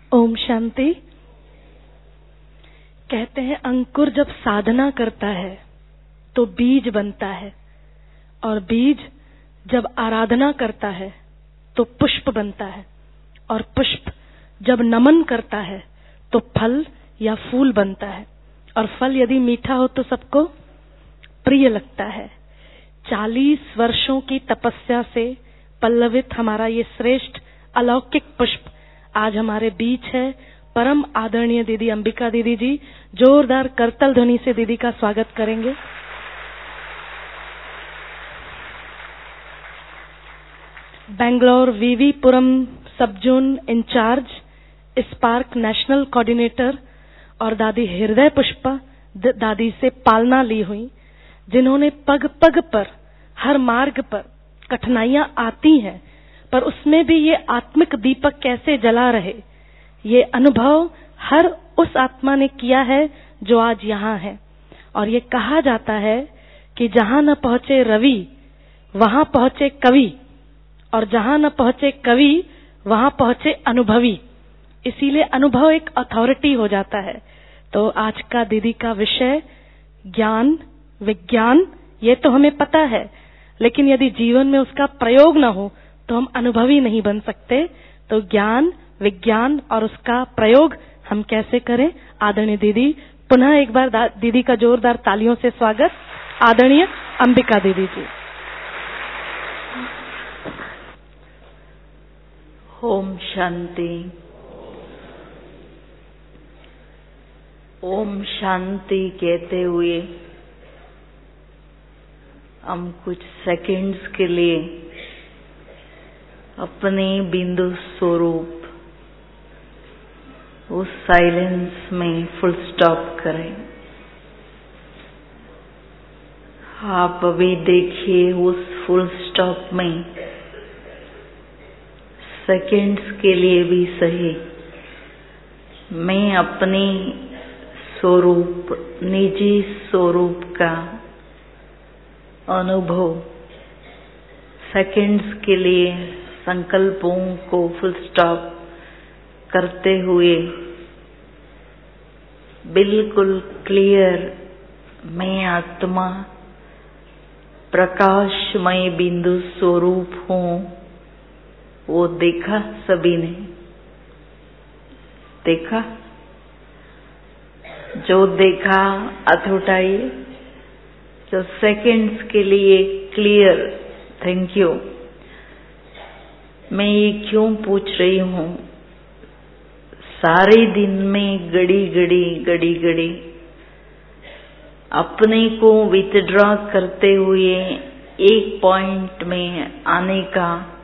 ओम शांति। कहते हैं अंकुर जब साधना करता है तो बीज बनता है, और बीज जब आराधना करता है तो पुष्प बनता है, और पुष्प जब नमन करता है तो फल या फूल बनता है, और फल यदि मीठा हो तो सबको प्रिय लगता है। 40 वर्षों की तपस्या से पल्लवित हमारा ये श्रेष्ठ अलौकिक पुष्प आज हमारे बीच है। परम आदरणीय दीदी अंबिका दीदी जी जोरदार करतल ध्वनि से दीदी का स्वागत करेंगे। Bangalore VV Puram sub zone incharge, spark national coordinator और दादी हृदय पुष्पा दादी से पालना ली हुई, जिन्होंने पग पग पर हर मार्ग पर कठिनाइयां आती हैं पर उसमें भी ये आत्मिक दीपक कैसे जला रहे, ये अनुभव हर उस आत्मा ने किया है जो आज यहाँ है। और ये कहा जाता है कि जहां न पहुंचे रवि वहां पहुंचे कवि, और जहां न पहुंचे कवि वहां पहुंचे अनुभवी। इसीलिए अनुभव एक अथॉरिटी हो जाता है। तो आज का दीदी का विषय ज्ञान विज्ञान, ये तो हमें पता है, लेकिन यदि जीवन में उसका प्रयोग न हो तो हम अनुभवी नहीं बन सकते। तो ज्ञान विज्ञान और उसका प्रयोग हम कैसे करें। आदरणीय दीदी, पुनः एक बार दीदी का जोरदार तालियों से स्वागत। आदरणीय अंबिका दीदी जी। ओम शांति। ओम शांति कहते हुए हम कुछ सेकंड्स के लिए अपने बिंदु स्वरूप उस साइलेंस में फुल स्टॉप करें। आप अभी देखिए उस फुल स्टॉप में सेकंड्स के लिए भी सही मैं अपनी स्वरूप निजी स्वरूप का अनुभव सेकंड्स के लिए संकल्पों को फुल स्टॉप करते हुए बिल्कुल क्लियर मैं आत्मा प्रकाशमय बिंदु स्वरूप हूँ, वो देखा सभी ने देखा। जो देखा हाथ उठाइए। जो सेकंड्स के लिए क्लियर, थैंक यू। मैं ये क्यों पूछ रही हूँ, सारे दिन में घड़ी अपने को विथड्रॉ करते हुए एक पॉइंट में आने का,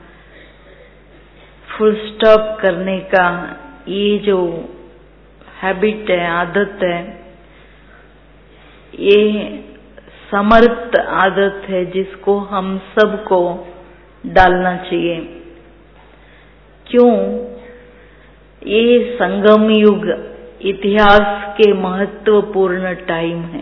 फुल स्टॉप करने का, ये जो हैबिट है, आदत है, ये समर्थ आदत है जिसको हम सबको डालना चाहिए। क्यों? ये संगम युग इतिहास के महत्वपूर्ण टाइम है,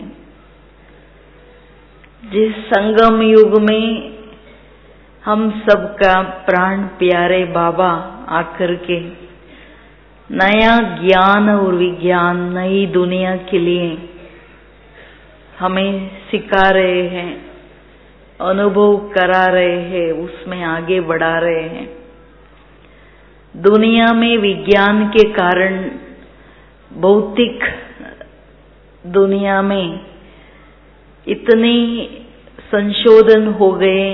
जिस संगम युग में हम सबका प्राण प्यारे बाबा आकर के नया ज्ञान और विज्ञान, नई दुनिया के लिए हमें सिखा रहे हैं, अनुभव करा रहे हैं, उसमें आगे बढ़ा रहे हैं। दुनिया में विज्ञान के कारण, भौतिक दुनिया में इतने संशोधन हो गए,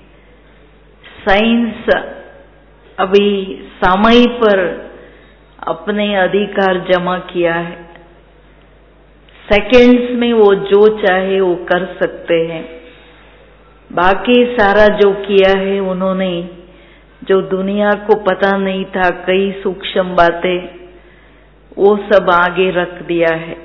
साइंस अभी समय पर अपने अधिकार जमा किया है। सेकंड्स में वो जो चाहे वो कर सकते हैं। बाकी सारा जो किया है उन्होंने, जो दुनिया को पता नहीं था, कई सूक्ष्म बातें, वो सब आगे रख दिया है।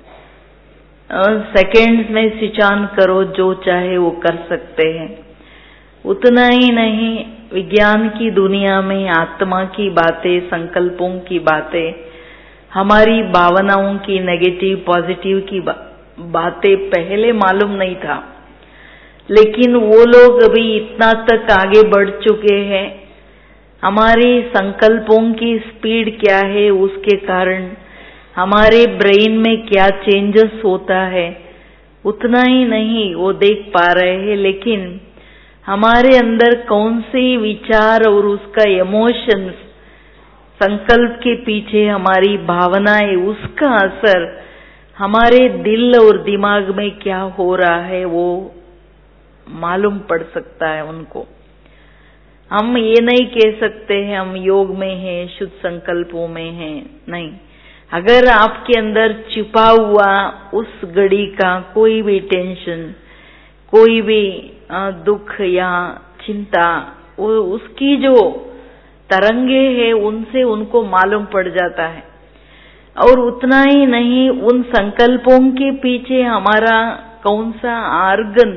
सेकंड्स में सिंचान करो, जो चाहे वो कर सकते हैं। उतना ही नहीं, विज्ञान की दुनिया में आत्मा की बातें, संकल्पों की बातें, हमारी भावनाओं की नेगेटिव पॉजिटिव की बातें पहले मालूम नहीं था, लेकिन वो लोग अभी इतना तक आगे बढ़ चुके हैं। हमारे संकल्पों की स्पीड क्या है, उसके कारण हमारे ब्रेन में क्या चेंजेस होता है, उतना ही नहीं वो देख पा रहे हैं, लेकिन हमारे अंदर कौन से विचार और उसका इमोशंस, संकल्प के पीछे हमारी भावनाएं, उसका असर हमारे दिल और दिमाग में क्या हो रहा है वो मालूम पड़ सकता है उनको। हम ये नहीं कह सकते हैं हम योग में हैं, शुद्ध संकल्पों में हैं, नहीं। अगर आपके अंदर छिपा हुआ उस घड़ी का कोई भी टेंशन, कोई भी दुख या चिंता, उसकी जो तरंगे है उनसे उनको मालूम पड़ जाता है। और उतना ही नहीं, उन संकल्पों के पीछे हमारा कौन सा आर्गन,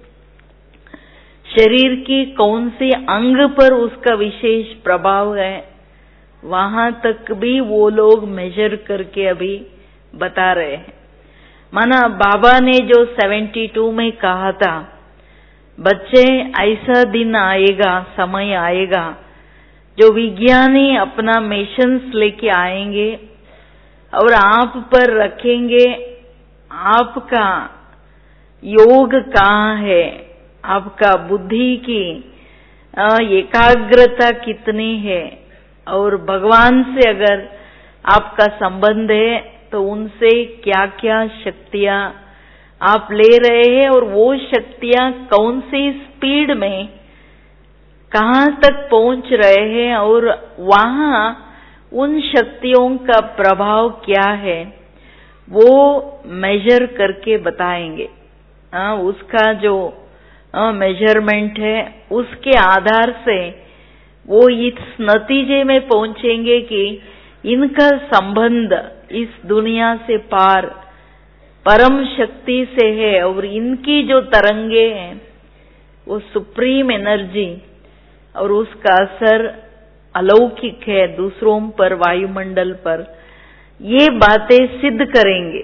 शरीर की कौन से अंग पर उसका विशेष प्रभाव है, वहां तक भी वो लोग मेजर करके अभी बता रहे हैं। माना बाबा ने जो 72 में कहा था, बच्चे ऐसा दिन आएगा, समय आएगा जो विज्ञानी अपना मिशंस लेके आएंगे और आप पर रखेंगे आपका योग कहाँ है, आपका बुद्धि की एकाग्रता कितनी है, और भगवान से अगर आपका संबंध है तो उनसे क्या क्या शक्तियां आप ले रहे हैं और वो शक्तियां कौन सी स्पीड में कहाँ तक पहुंच रहे हैं और वहां उन शक्तियों का प्रभाव क्या है वो मेजर करके बताएंगे। उसका जो मेजरमेंट है उसके आधार से वो इस नतीजे में पहुंचेंगे कि इनका संबंध इस दुनिया से पार परम शक्ति से है और इनकी जो तरंगे हैं वो सुप्रीम एनर्जी और उसका असर अलौकिक है दूसरों पर, वायुमंडल पर, ये बातें सिद्ध करेंगे।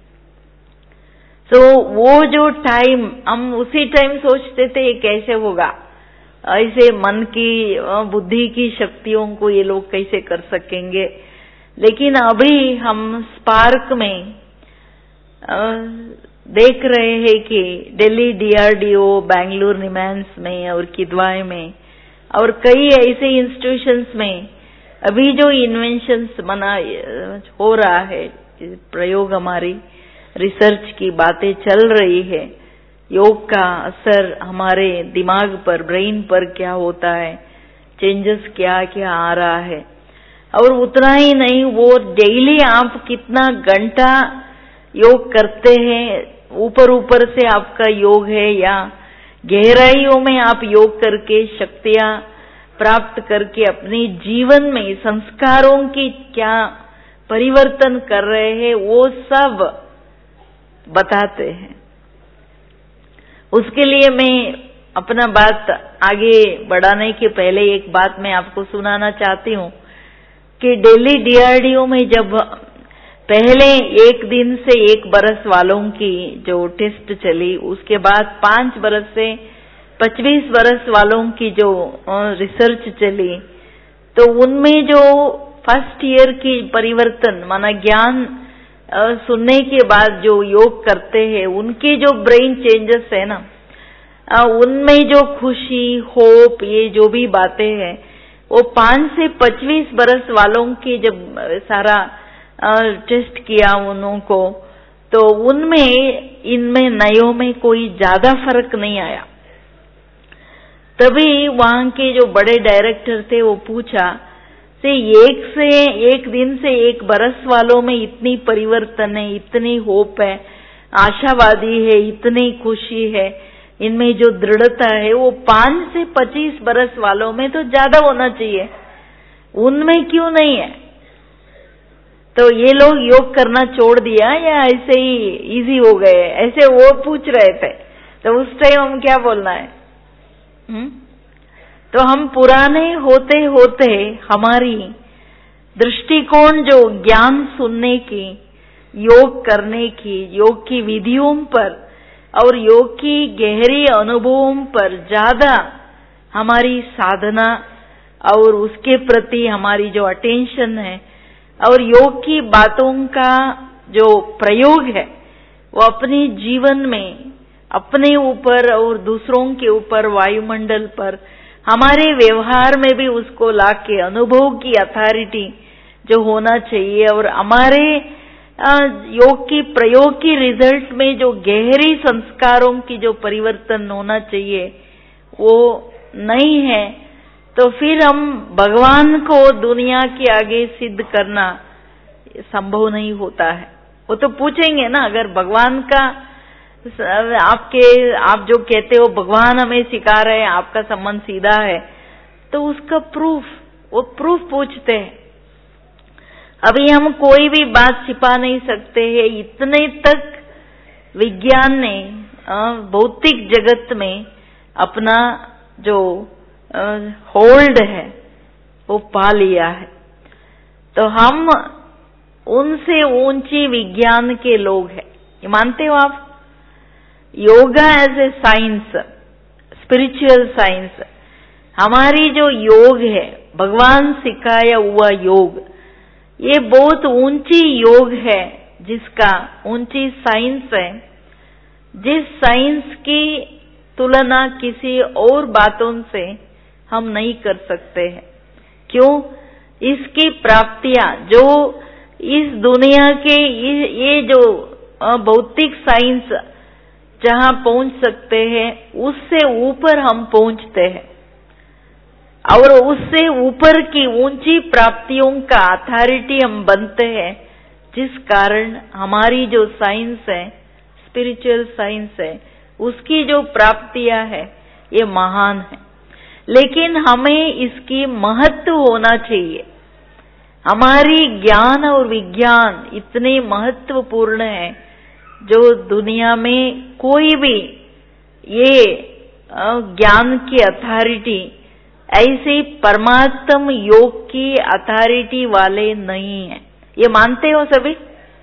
तो वो जो टाइम, हम उसी टाइम सोचते थे ये कैसे होगा, ऐसे मन की बुद्धि की शक्तियों को ये लोग कैसे कर सकेंगे, लेकिन अभी हम स्पार्क में देख रहे हैं कि दिल्ली DRDO, बेंगलुरु निमैंस में और किद्वाई में और कई ऐसे इंस्टीट्यूशंस में अभी जो इन्वेंशंस हो रहा है, प्रयोग, हमारी रिसर्च की बातें चल रही है, योग का असर हमारे दिमाग पर, ब्रेन पर क्या होता है, चेंजेस क्या क्या आ रहा है। और उतना ही नहीं, वो डेली आप कितना घंटा योग करते हैं, ऊपर ऊपर से आपका योग है या गहराइयों में आप योग करके शक्तियां प्राप्त करके अपने जीवन में संस्कारों की क्या परिवर्तन कर रहे हैं, वो सब बताते हैं। उसके लिए मैं अपना बात आगे बढ़ाने के पहले एक बात मैं आपको सुनाना चाहती हूँ कि दिल्ली DRDO में जब पहले 1 दिन से 1 बरस वालों की जो टेस्ट चली, उसके बाद 5 बरस से 25 बरस वालों की जो रिसर्च चली, तो उनमें जो फर्स्ट ईयर की परिवर्तन, माना ज्ञान सुनने के बाद जो योग करते हैं उनके जो ब्रेन चेंजेस है ना, उनमें जो खुशी, होप, ये जो भी बातें हैं, वो 5 से 25 बरस वालों की जब सारा टेस्ट किया उन्हों को, तो उनमें इनमें नयों में कोई ज्यादा फर्क नहीं आया। तभी वहां के जो बड़े डायरेक्टर थे वो पूछा से 1 दिन से 1 बरस वालों में इतनी परिवर्तन है, इतनी होप है, आशावादी है, इतनी खुशी है, इनमें जो दृढ़ता है वो 5 से 25 बरस वालों में तो ज्यादा होना चाहिए, उनमें क्यों नहीं है? तो ये लोग योग करना छोड़ दिया या ऐसे ही इजी हो गए, ऐसे वो पूछ रहे थे। तो उस टाइम हम क्या बोलना है? तो हम पुराने होते होते हमारी दृष्टिकोण जो ज्ञान सुनने की, योग करने की, योग की विधियों पर और योग की गहरी अनुभवों पर ज्यादा हमारी साधना और उसके प्रति हमारी जो अटेंशन है और योग की बातों का जो प्रयोग है वो अपने जीवन में अपने ऊपर और दूसरों के ऊपर, वायुमंडल पर, हमारे व्यवहार में भी उसको लाके अनुभव की अथॉरिटी जो होना चाहिए और हमारे योग की प्रयोग की रिजल्ट में जो गहरी संस्कारों की जो परिवर्तन होना चाहिए वो नहीं है, तो फिर हम भगवान को दुनिया के आगे सिद्ध करना संभव नहीं होता है। वो तो पूछेंगे ना, अगर भगवान का आप जो कहते हो भगवान हमें सिखा रहे हैं, आपका संबंध सीधा है, तो उसका प्रूफ, वो प्रूफ पूछते हैं। अभी हम कोई भी बात छिपा नहीं सकते हैं, इतने तक विज्ञान ने भौतिक जगत में अपना जो होल्ड है वो पा लिया है। तो हम उनसे ऊंची विज्ञान के लोग हैं, ये मानते हो आप? Yoga as a science, spiritual science, हमारी जो योग है, भगवान सिखाया हुआ योग, ये बहुत ऊंची योग है, जिसका ऊंची साइंस है, जिस साइंस की तुलना किसी और बातों से हम नहीं कर सकते हैं। क्यों? इसकी प्राप्तियां जो इस दुनिया के ये जो भौतिक साइंस जहां पहुंच सकते हैं, उससे ऊपर हम पहुंचते हैं और उससे ऊपर की ऊंची प्राप्तियों का अथॉरिटी हम बनते हैं, जिस कारण हमारी जो साइंस है, स्पिरिचुअल साइंस है, उसकी जो प्राप्तियां है ये महान है। लेकिन हमें इसकी महत्व होना चाहिए। हमारी ज्ञान और विज्ञान इतने महत्वपूर्ण है जो दुनिया में कोई भी ये ज्ञान की अथॉरिटी ऐसे परमात्म योग की अथॉरिटी वाले नहीं है। ये मानते हो सभी?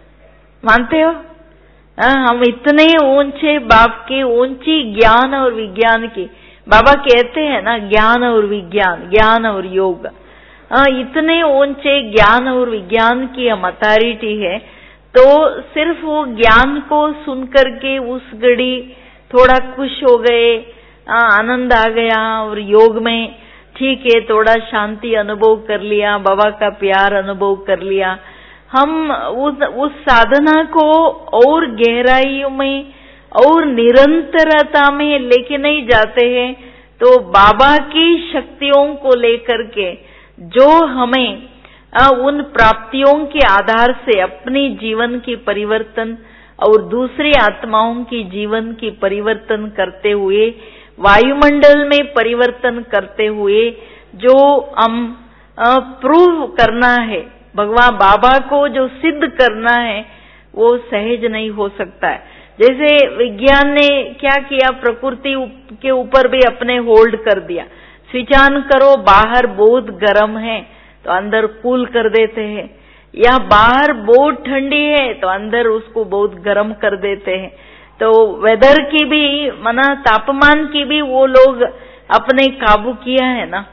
मानते हो? हम इतने ऊंचे बाप के ऊंची ज्ञान और विज्ञान की, बाबा कहते हैं ना, ज्ञान और विज्ञान, ज्ञान और योग, इतने ऊंचे ज्ञान और विज्ञान की हम अथॉरिटी है, तो सिर्फ वो ज्ञान को सुनकर के उस घड़ी थोड़ा खुश हो गए, आनंद आ गया और योग में ठीक है थोड़ा शांति अनुभव कर लिया, बाबा का प्यार अनुभव कर लिया, हम उस साधना को और गहराइयों में और निरंतरता में लेके नहीं जाते हैं, तो बाबा की शक्तियों को लेकर के जो हमें उन प्राप्तियों के आधार से अपने जीवन की परिवर्तन और दूसरी आत्माओं की जीवन की परिवर्तन करते हुए, वायुमंडल में परिवर्तन करते हुए जो हम प्रूव करना है, भगवान बाबा को जो सिद्ध करना है, वो सहज नहीं हो सकता है। जैसे विज्ञान ने क्या किया, प्रकृति के ऊपर भी अपने होल्ड कर दिया। स्विच ऑन करो, बाहर बहुत गर्म है तो अंदर कूल कर देते हैं, या बाहर बहुत ठंडी है तो अंदर उसको बहुत गर्म कर देते हैं। तो वेदर की भी माना तापमान की भी वो लोग अपने काबू किया है ना।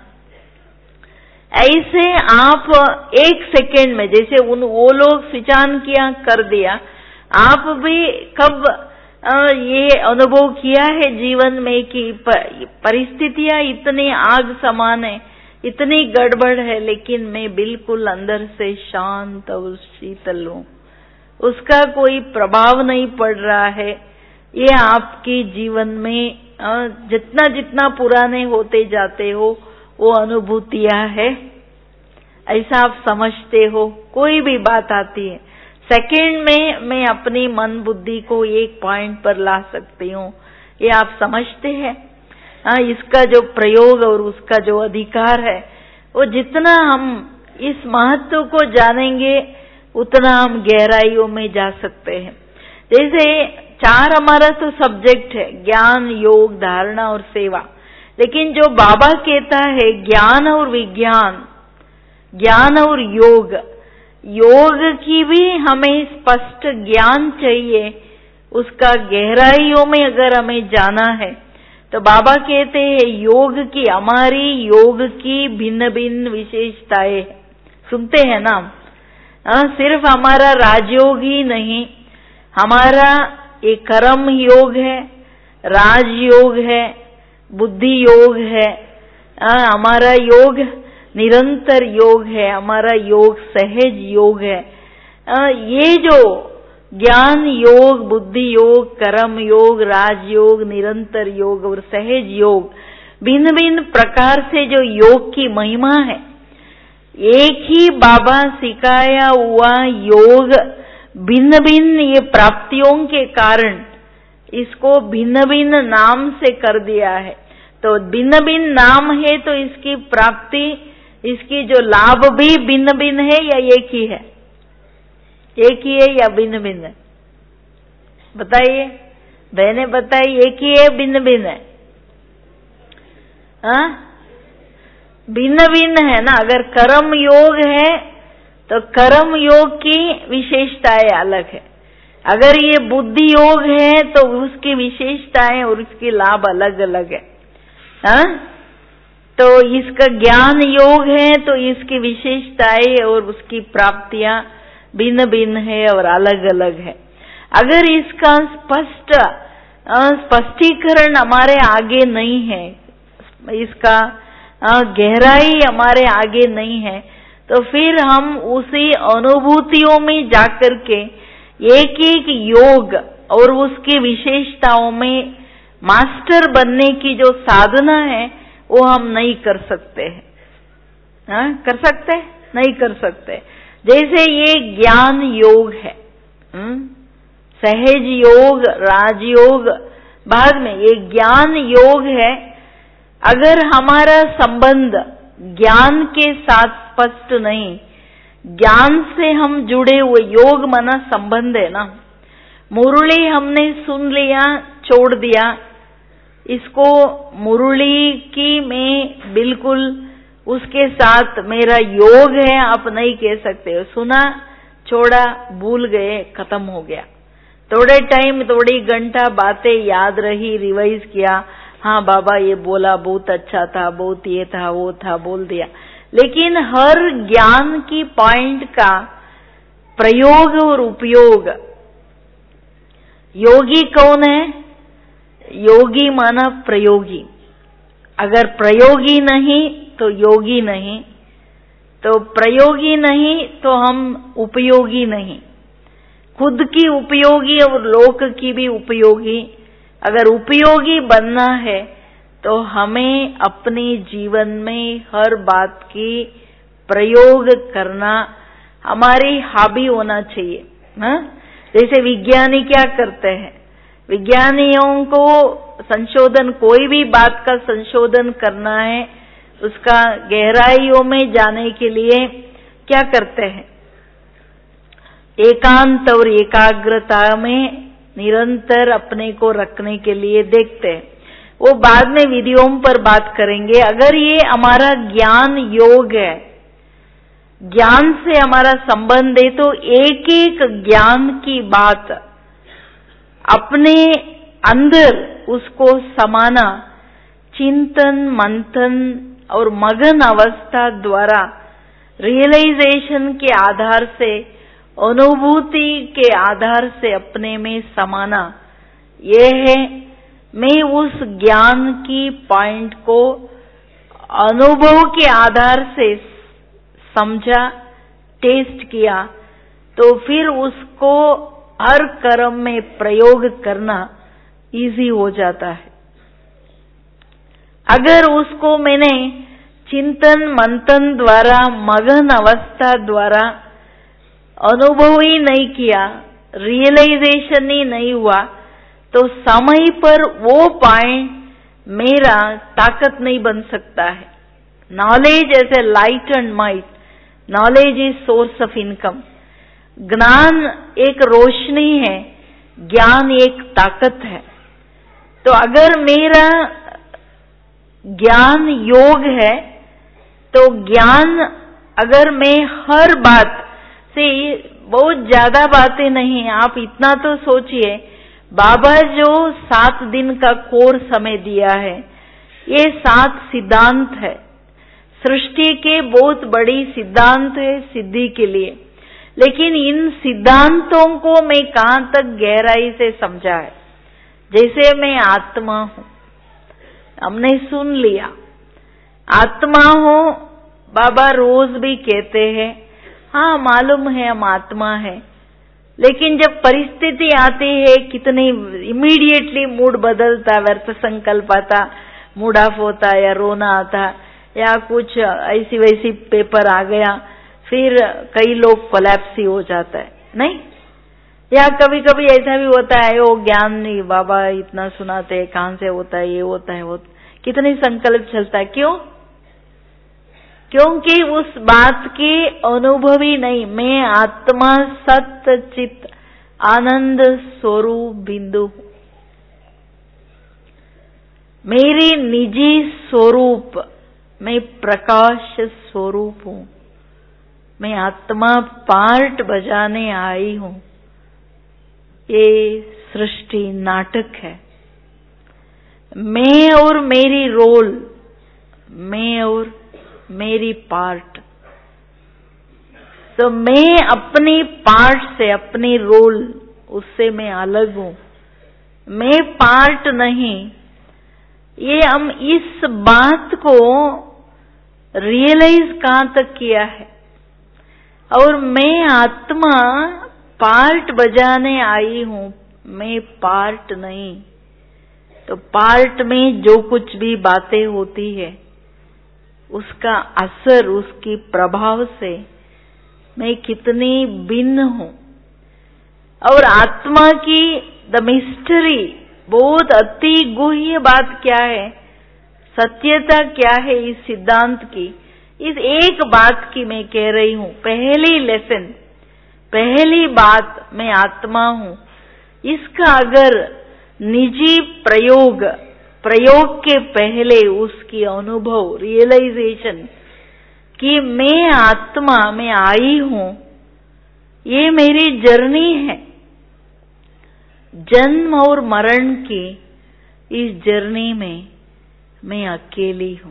ऐसे आप एक सेकेंड में, जैसे वो लोग स्विच ऑन किया कर दिया, आप भी कब ये अनुभव किया है जीवन में कि परिस्थितियां इतनी आग समान है, इतनी गड़बड़ है, लेकिन मैं बिल्कुल अंदर से शांत और शीतल हूं, उसका कोई प्रभाव नहीं पड़ रहा है। ये आपके जीवन में जितना जितना पुराने होते जाते हो वो अनुभूतियां है, ऐसा आप समझते हो। कोई भी बात आती है, सेकंड में मैं अपनी मन बुद्धि को एक पॉइंट पर ला सकती हूँ, ये आप समझते हैं। इसका जो प्रयोग और उसका जो अधिकार है, वो जितना हम इस महत्व को जानेंगे उतना हम गहराइयों में जा सकते हैं। जैसे 4 हमारा तो सब्जेक्ट है, ज्ञान, योग, धारणा और सेवा, लेकिन जो बाबा कहता है ज्ञान और विज्ञान, ज्ञान और योग, योग की भी हमें स्पष्ट ज्ञान चाहिए, उसका गहराइयों में अगर हमें जाना है तो बाबा कहते हैं योग की, हमारी योग की भिन्न भिन्न विशेषताएं सुनते हैं ना। सिर्फ हमारा राजयोग ही नहीं, हमारा एक कर्म योग है, राजयोग है, बुद्धि योग है, हमारा योग निरंतर योग है, हमारा योग सहज योग है। ये जो ज्ञान योग, बुद्धि योग, कर्म योग, राजयोग, निरंतर योग और सहज योग, भिन्न भिन्न प्रकार से जो योग की महिमा है, एक ही बाबा सिखाया हुआ योग भिन्न भिन्न ये प्राप्तियों के कारण इसको भिन्न भिन्न नाम से कर दिया है। तो भिन्न भिन्न नाम है तो इसकी प्राप्ति, इसकी जो लाभ भी भिन्न भिन्न है या एक ही है? एक ही है या भिन्न भिन्न है? बताइए, बहने बताइए, एक ही है भिन्न भिन्न है? भिन्न भिन्न है ना। अगर कर्म योग है तो कर्म योग की विशेषताएं अलग है, अगर ये बुद्धि योग है तो उसकी विशेषताएं और उसके लाभ अलग अलग है। तो इसका ज्ञान योग है तो इसकी विशेषताएं और उसकी प्राप्तियां भिन्न भिन्न है और अलग अलग है। अगर इसका स्पष्टीकरण हमारे आगे नहीं है, इसका गहराई हमारे आगे नहीं है, तो फिर हम उसी अनुभूतियों में जाकर के एक एक योग और उसकी विशेषताओं में मास्टर बनने की जो साधना है वो हम नहीं कर सकते हैं। कर सकते? नहीं कर सकते। जैसे ये ज्ञान योग है, सहज योग, राजयोग, बाद में ये ज्ञान योग है। अगर हमारा संबंध ज्ञान के साथ स्पष्ट नहीं, ज्ञान से हम जुड़े हुए, योग माना संबंध है ना। मुरली हमने सुन लिया, छोड़ दिया, इसको मुरली की मैं बिल्कुल उसके साथ मेरा योग है आप नहीं कह सकते। सुना, छोड़ा, भूल गए, खत्म हो गया। थोड़े टाइम, थोड़ी घंटा बातें याद रही, रिवाइज किया, हाँ बाबा ये बोला, बहुत अच्छा था, बहुत ये था, वो था, बोल दिया। लेकिन हर ज्ञान की पॉइंट का प्रयोग और उपयोग, योगी कौन है? योगी माना प्रयोगी। अगर प्रयोगी नहीं तो योगी नहीं, तो प्रयोगी नहीं तो हम उपयोगी नहीं, खुद की उपयोगी और लोक की भी उपयोगी। अगर उपयोगी बनना है तो हमें अपने जीवन में हर बात की प्रयोग करना हमारी हॉबी होना चाहिए। जैसे विज्ञानी क्या करते हैं, विज्ञानियों को संशोधन, कोई भी बात का संशोधन करना है, उसका गहराइयों में जाने के लिए क्या करते हैं? एकांत और एकाग्रता में निरंतर अपने को रखने के लिए देखते हैं। वो बाद में विधियों पर बात करेंगे। अगर ये हमारा ज्ञान योग है, ज्ञान से हमारा संबंध है, तो एक एक ज्ञान की बात अपने अंदर उसको समाना, चिंतन, मंथन और मगन अवस्था द्वारा, रियलाइजेशन के आधार से, अनुभूति के आधार से अपने में समाना, ये है मैं उस ज्ञान की पॉइंट को अनुभव के आधार से समझा, टेस्ट किया, तो फिर उसको हर कर्म में प्रयोग करना इजी हो जाता है। अगर उसको मैंने चिंतन मंथन द्वारा, मगन अवस्था द्वारा अनुभव ही नहीं किया, रियलाइजेशन ही नहीं हुआ, तो समय पर वो पॉइंट मेरा ताकत नहीं बन सकता है। Knowledge as a light and might, knowledge is source of income. ज्ञान एक रोशनी है, ज्ञान एक ताकत है। तो अगर मेरा ज्ञान योग है, तो ज्ञान, अगर मैं हर बात से, बहुत ज्यादा बातें नहीं, आप इतना तो सोचिए, बाबा जो 7 दिन का कोर्स हमें दिया है, ये 7 सिद्धांत है, सृष्टि के बहुत बड़ी सिद्धांत है सिद्धि के लिए। लेकिन इन सिद्धांतों को मैं कहां तक गहराई से समझा है। जैसे मैं आत्मा हूं, हमने सुन लिया, आत्मा हूं, बाबा रोज भी कहते हैं, हाँ मालूम है हम आत्मा है। लेकिन जब परिस्थिति आती है, कितनी इमीडिएटली मूड बदलता, व्यर्थ संकल्प आता, मूड ऑफ होता, या रोना आता, या कुछ ऐसी वैसी पेपर आ गया, फिर कई लोग कोलैप्स हो जाता है, नहीं? या कभी कभी ऐसा भी होता है, वो ज्ञान नहीं, बाबा इतना सुनाते हैं, कहां से होता है, ये होता है, वो कितनी संकल्प चलता है, क्यों? क्योंकि उस बात की अनुभवी नहीं। मैं आत्मा सत्य चित आनंद स्वरूप बिंदु हूं, मेरी निजी स्वरूप, मैं प्रकाश स्वरूप हूं, मैं आत्मा पार्ट बजाने आई हूं। ये सृष्टि नाटक है, मैं और मेरी रोल, मैं और मेरी पार्ट। तो मैं अपनी पार्ट से, अपनी रोल, उससे मैं अलग हूं, मैं पार्ट नहीं। ये हम इस बात को रियलाइज कहां तक किया है? और मैं आत्मा पार्ट बजाने आई हूं, मैं पार्ट नहीं। तो पार्ट में जो कुछ भी बातें होती है, उसका असर, उसकी प्रभाव से मैं कितनी भिन्न हूं। और आत्मा की द मिस्ट्री, बहुत अति गुह्य बात क्या है, सत्यता क्या है इस सिद्धांत की, इस एक बात की मैं कह रही हूं। पहली लेसन, पहली बात, मैं आत्मा हूं, इसका अगर निजी प्रयोग के पहले उसकी अनुभव, रियलाइजेशन कि मैं आत्मा, मैं आई हूं, ये मेरी जर्नी है। जन्म और मरण की इस जर्नी में मैं अकेली हूं।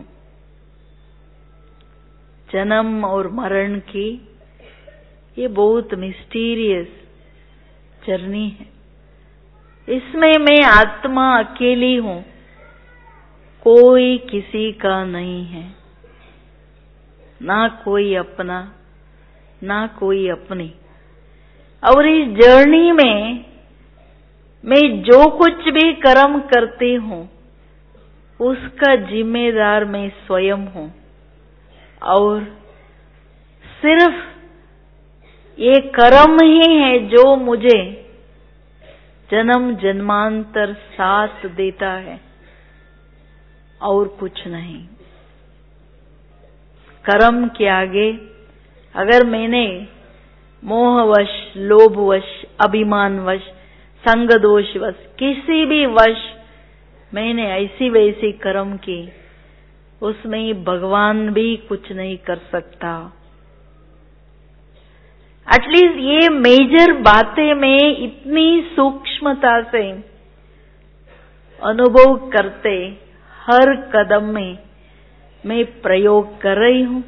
जन्म और मरण की ये बहुत मिस्टीरियस जर्नी है। इसमें मैं आत्मा अकेली हूं, कोई किसी का नहीं है, ना कोई अपना, ना कोई अपनी। और इस जर्नी में मैं जो कुछ भी कर्म करती हूं, उसका जिम्मेदार मैं स्वयं हूं। और सिर्फ ये कर्म ही है जो मुझे जन्म जन्मांतर साथ देता है, और कुछ नहीं। कर्म के आगे अगर मैंने मोहवश, लोभवश, अभिमानवश, संग दोषवश, किसी भी वश मैंने ऐसी वैसी कर्म की, उसमें भगवान भी कुछ नहीं कर सकता। एटलीस्ट ये मेजर बातें मैं इतनी सूक्ष्मता से अनुभव करते, हर कदम में मैं प्रयोग कर रही हूं।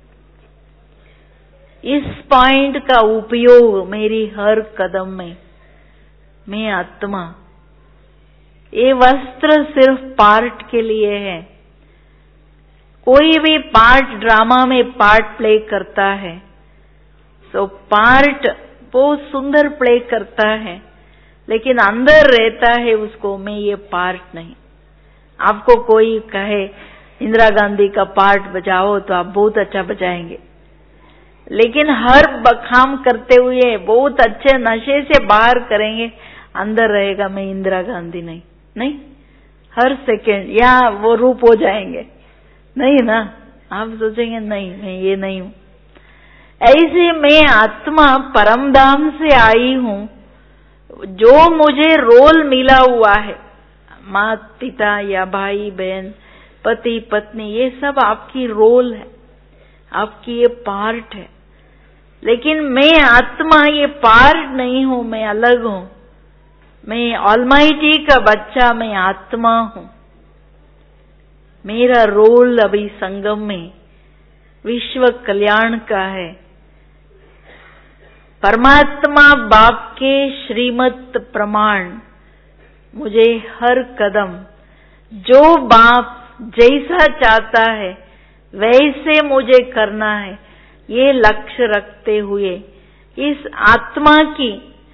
इस पॉइंट का उपयोग मेरी हर कदम में, मैं आत्मा। ये वस्त्र सिर्फ पार्ट के लिए है। कोई भी पार्ट ड्रामा में पार्ट प्ले करता है, तो पार्ट बहुत सुंदर प्ले करता है, लेकिन अंदर रहता है उसको, मैं ये पार्ट नहीं। आपको कोई कहे इंदिरा गांधी का पार्ट बजाओ, तो आप बहुत अच्छा बजाएंगे, लेकिन हर काम करते हुए बहुत अच्छे नशे से बाहर करेंगे, अंदर रहेगा मैं इंदिरा गांधी नहीं। नहीं, हर सेकेंड या वो रूप हो जाएंगे, नहीं ना। आप सोचेंगे नहीं, मैं ये नहीं हूं। ऐसे मैं आत्मा परमधाम से आई हूं। जो मुझे रोल मिला हुआ है, माता पिता या भाई बहन, पति पत्नी, ये सब आपकी रोल है, आपकी ये पार्ट है। लेकिन मैं आत्मा ये पार्ट नहीं हूं, मैं अलग हूं। मैं ऑलमाइटी का बच्चा, मैं आत्मा हूं। मेरा रोल अभी संगम में विश्व कल्याण का है। परमात्मा बाप के श्रीमत प्रमाण मुझे हर कदम जो बाप जैसा चाहता है वैसे मुझे करना है, ये लक्ष्य रखते हुए इस आत्मा की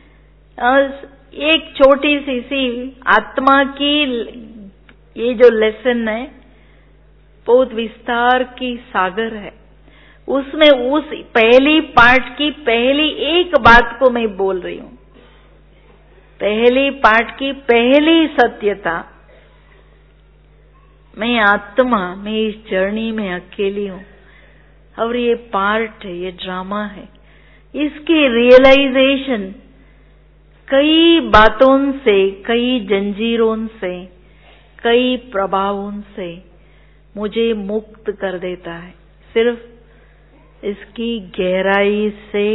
एक छोटी सी आत्मा की ये जो लेसन है बहुत विस्तार की सागर है। उसमें उस पहली पार्ट की पहली एक बात को मैं बोल रही हूं। पहली पार्ट की पहली सत्यता, मैं आत्मा, मैं इस जर्नी में अकेली हूं और ये पार्ट है, ये ड्रामा है। इसकी रियलाइजेशन कई बातों से, कई जंजीरों से, कई प्रभावों से मुझे मुक्त कर देता है। सिर्फ इसकी गहराई से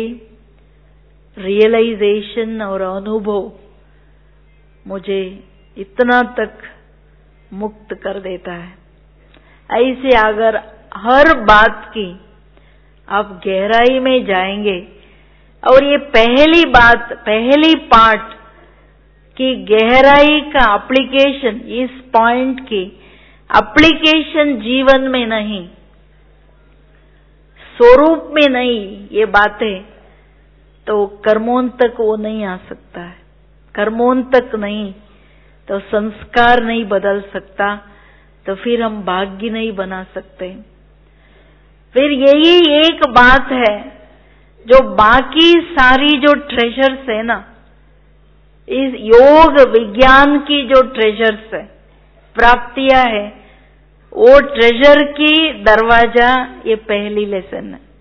रियलाइजेशन और अनुभव मुझे इतना तक मुक्त कर देता है। ऐसे अगर हर बात की आप गहराई में जाएंगे और ये पहली बात, पहली पार्ट की गहराई का एप्लीकेशन, इस पॉइंट की एप्लीकेशन जीवन में नहीं, स्वरूप में नहीं, ये बातें तो कर्मों तक वो नहीं आ सकता है। कर्मों तक नहीं तो संस्कार नहीं बदल सकता, तो फिर हम भाग्य नहीं बना सकते। फिर यही एक बात है जो बाकी सारी जो ट्रेजर्स है ना, इस योग विज्ञान की जो ट्रेजर्स है, प्राप्तियां है, वो ट्रेजर की दरवाजा ये पहली लेसन है।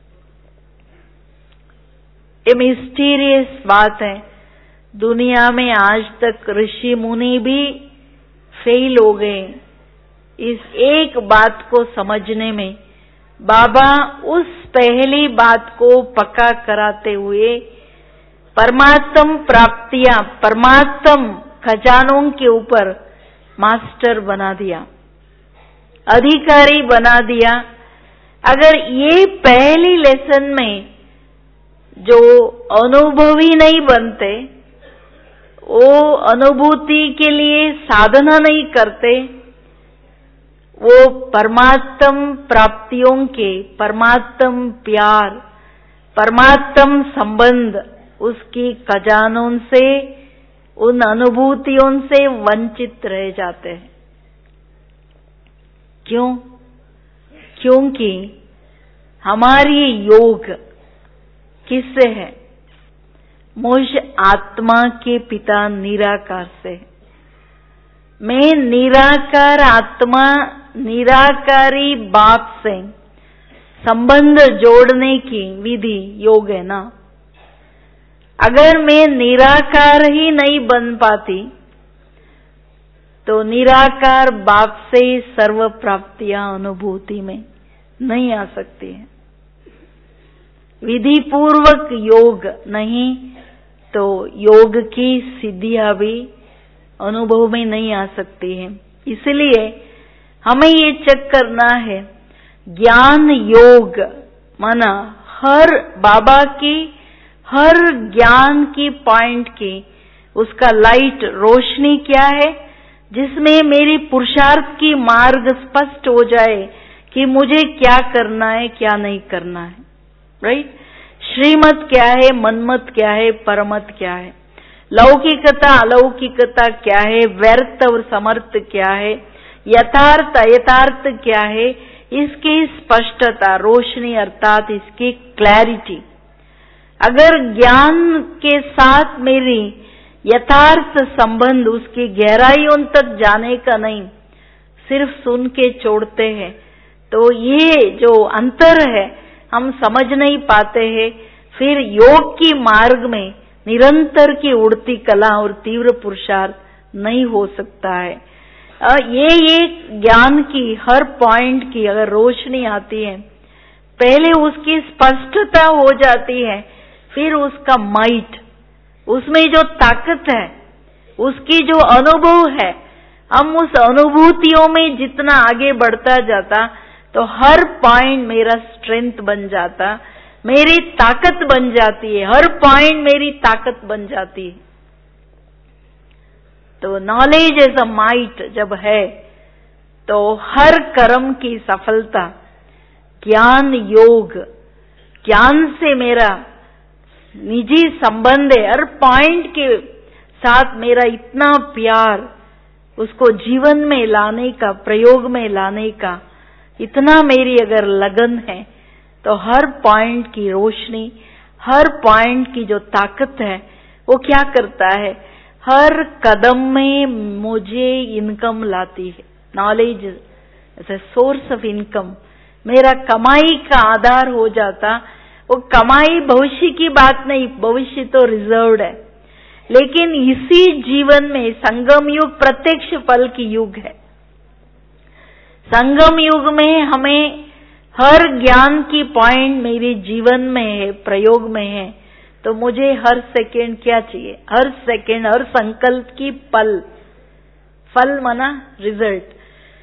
ये मिस्टीरियस बात है। दुनिया में आज तक ऋषि मुनि भी फेल हो गए इस एक बात को समझने में। बाबा उस पहली बात को पक्का कराते हुए परमात्म प्राप्तियां, परमात्म खजानों के ऊपर मास्टर बना दिया, अधिकारी बना दिया। अगर ये पहली लेसन में जो अनुभवी नहीं बनते, वो अनुभूति के लिए साधना नहीं करते, वो परमात्म प्राप्तियों के, परमात्म प्यार, परमात्म संबंध, उसकी खजानों से, उन अनुभूतियों से वंचित रह जाते हैं। क्यों? क्योंकि हमारी योग किससे है? मुझ आत्मा के पिता निराकार से। मैं निराकार आत्मा, निराकारी बाप से संबंध जोड़ने की विधि योग है ना। अगर मैं निराकार ही नहीं बन पाती तो निराकार बाप से सर्व प्राप्तियां अनुभूति में नहीं आ सकती है। विधि पूर्वक योग नहीं तो योग की सिद्धियां भी अनुभव में नहीं आ सकती है। इसलिए हमें ये चेक करना है, ज्ञान योग माना हर बाबा की, हर ज्ञान की पॉइंट की उसका लाइट, रोशनी क्या है, जिसमें मेरी पुरुषार्थ की मार्ग स्पष्ट हो जाए कि मुझे क्या करना है, क्या नहीं करना है। राइट? श्रीमत क्या है, मनमत क्या है, परमत क्या है, लौकिकता अलौकिकता क्या है, व्यर्थ और समर्थ क्या है, यथार्थ अयथार्थ क्या है, इसकी स्पष्टता, रोशनी अर्थात इसकी क्लैरिटी। अगर ज्ञान के साथ मेरी यथार्थ संबंध उसकी गहराइयों तक जाने का नहीं, सिर्फ सुन के छोड़ते हैं, तो ये जो अंतर है हम समझ नहीं पाते हैं। फिर योग की मार्ग में निरंतर की उड़ती कला और तीव्र पुरुषार्थ नहीं हो सकता है। ये ज्ञान की हर पॉइंट की अगर रोशनी आती है, पहले उसकी स्पष्टता हो जाती है, फिर उसका माइट, उसमें जो ताकत है, उसकी जो अनुभव है, हम उस अनुभूतियों में जितना आगे बढ़ता जाता तो हर पॉइंट मेरा स्ट्रेंथ बन जाता, मेरी ताकत बन जाती है, हर पॉइंट मेरी ताकत बन जाती है। तो नॉलेज एज अ माइट जब है तो हर कर्म की सफलता, ज्ञान योग, ज्ञान से मेरा निजी संबंध है, हर पॉइंट के साथ मेरा इतना प्यार, उसको जीवन में लाने का, प्रयोग में लाने का इतना मेरी अगर लगन है तो हर पॉइंट की रोशनी, हर पॉइंट की जो ताकत है वो क्या करता है, हर कदम में मुझे इनकम लाती है। Knowledge as a source of income मेरा कमाई का आधार हो जाता। वो कमाई भविष्य की बात नहीं, भविष्य तो रिजर्व्ड है, लेकिन इसी जीवन में संगम युग प्रत्यक्ष फल की युग है। संगम युग में हमें हर ज्ञान की पॉइंट मेरे जीवन में है, प्रयोग में है, तो मुझे हर सेकेंड क्या चाहिए, हर सेकेंड, हर संकल्प की पल, फल माना रिजल्ट।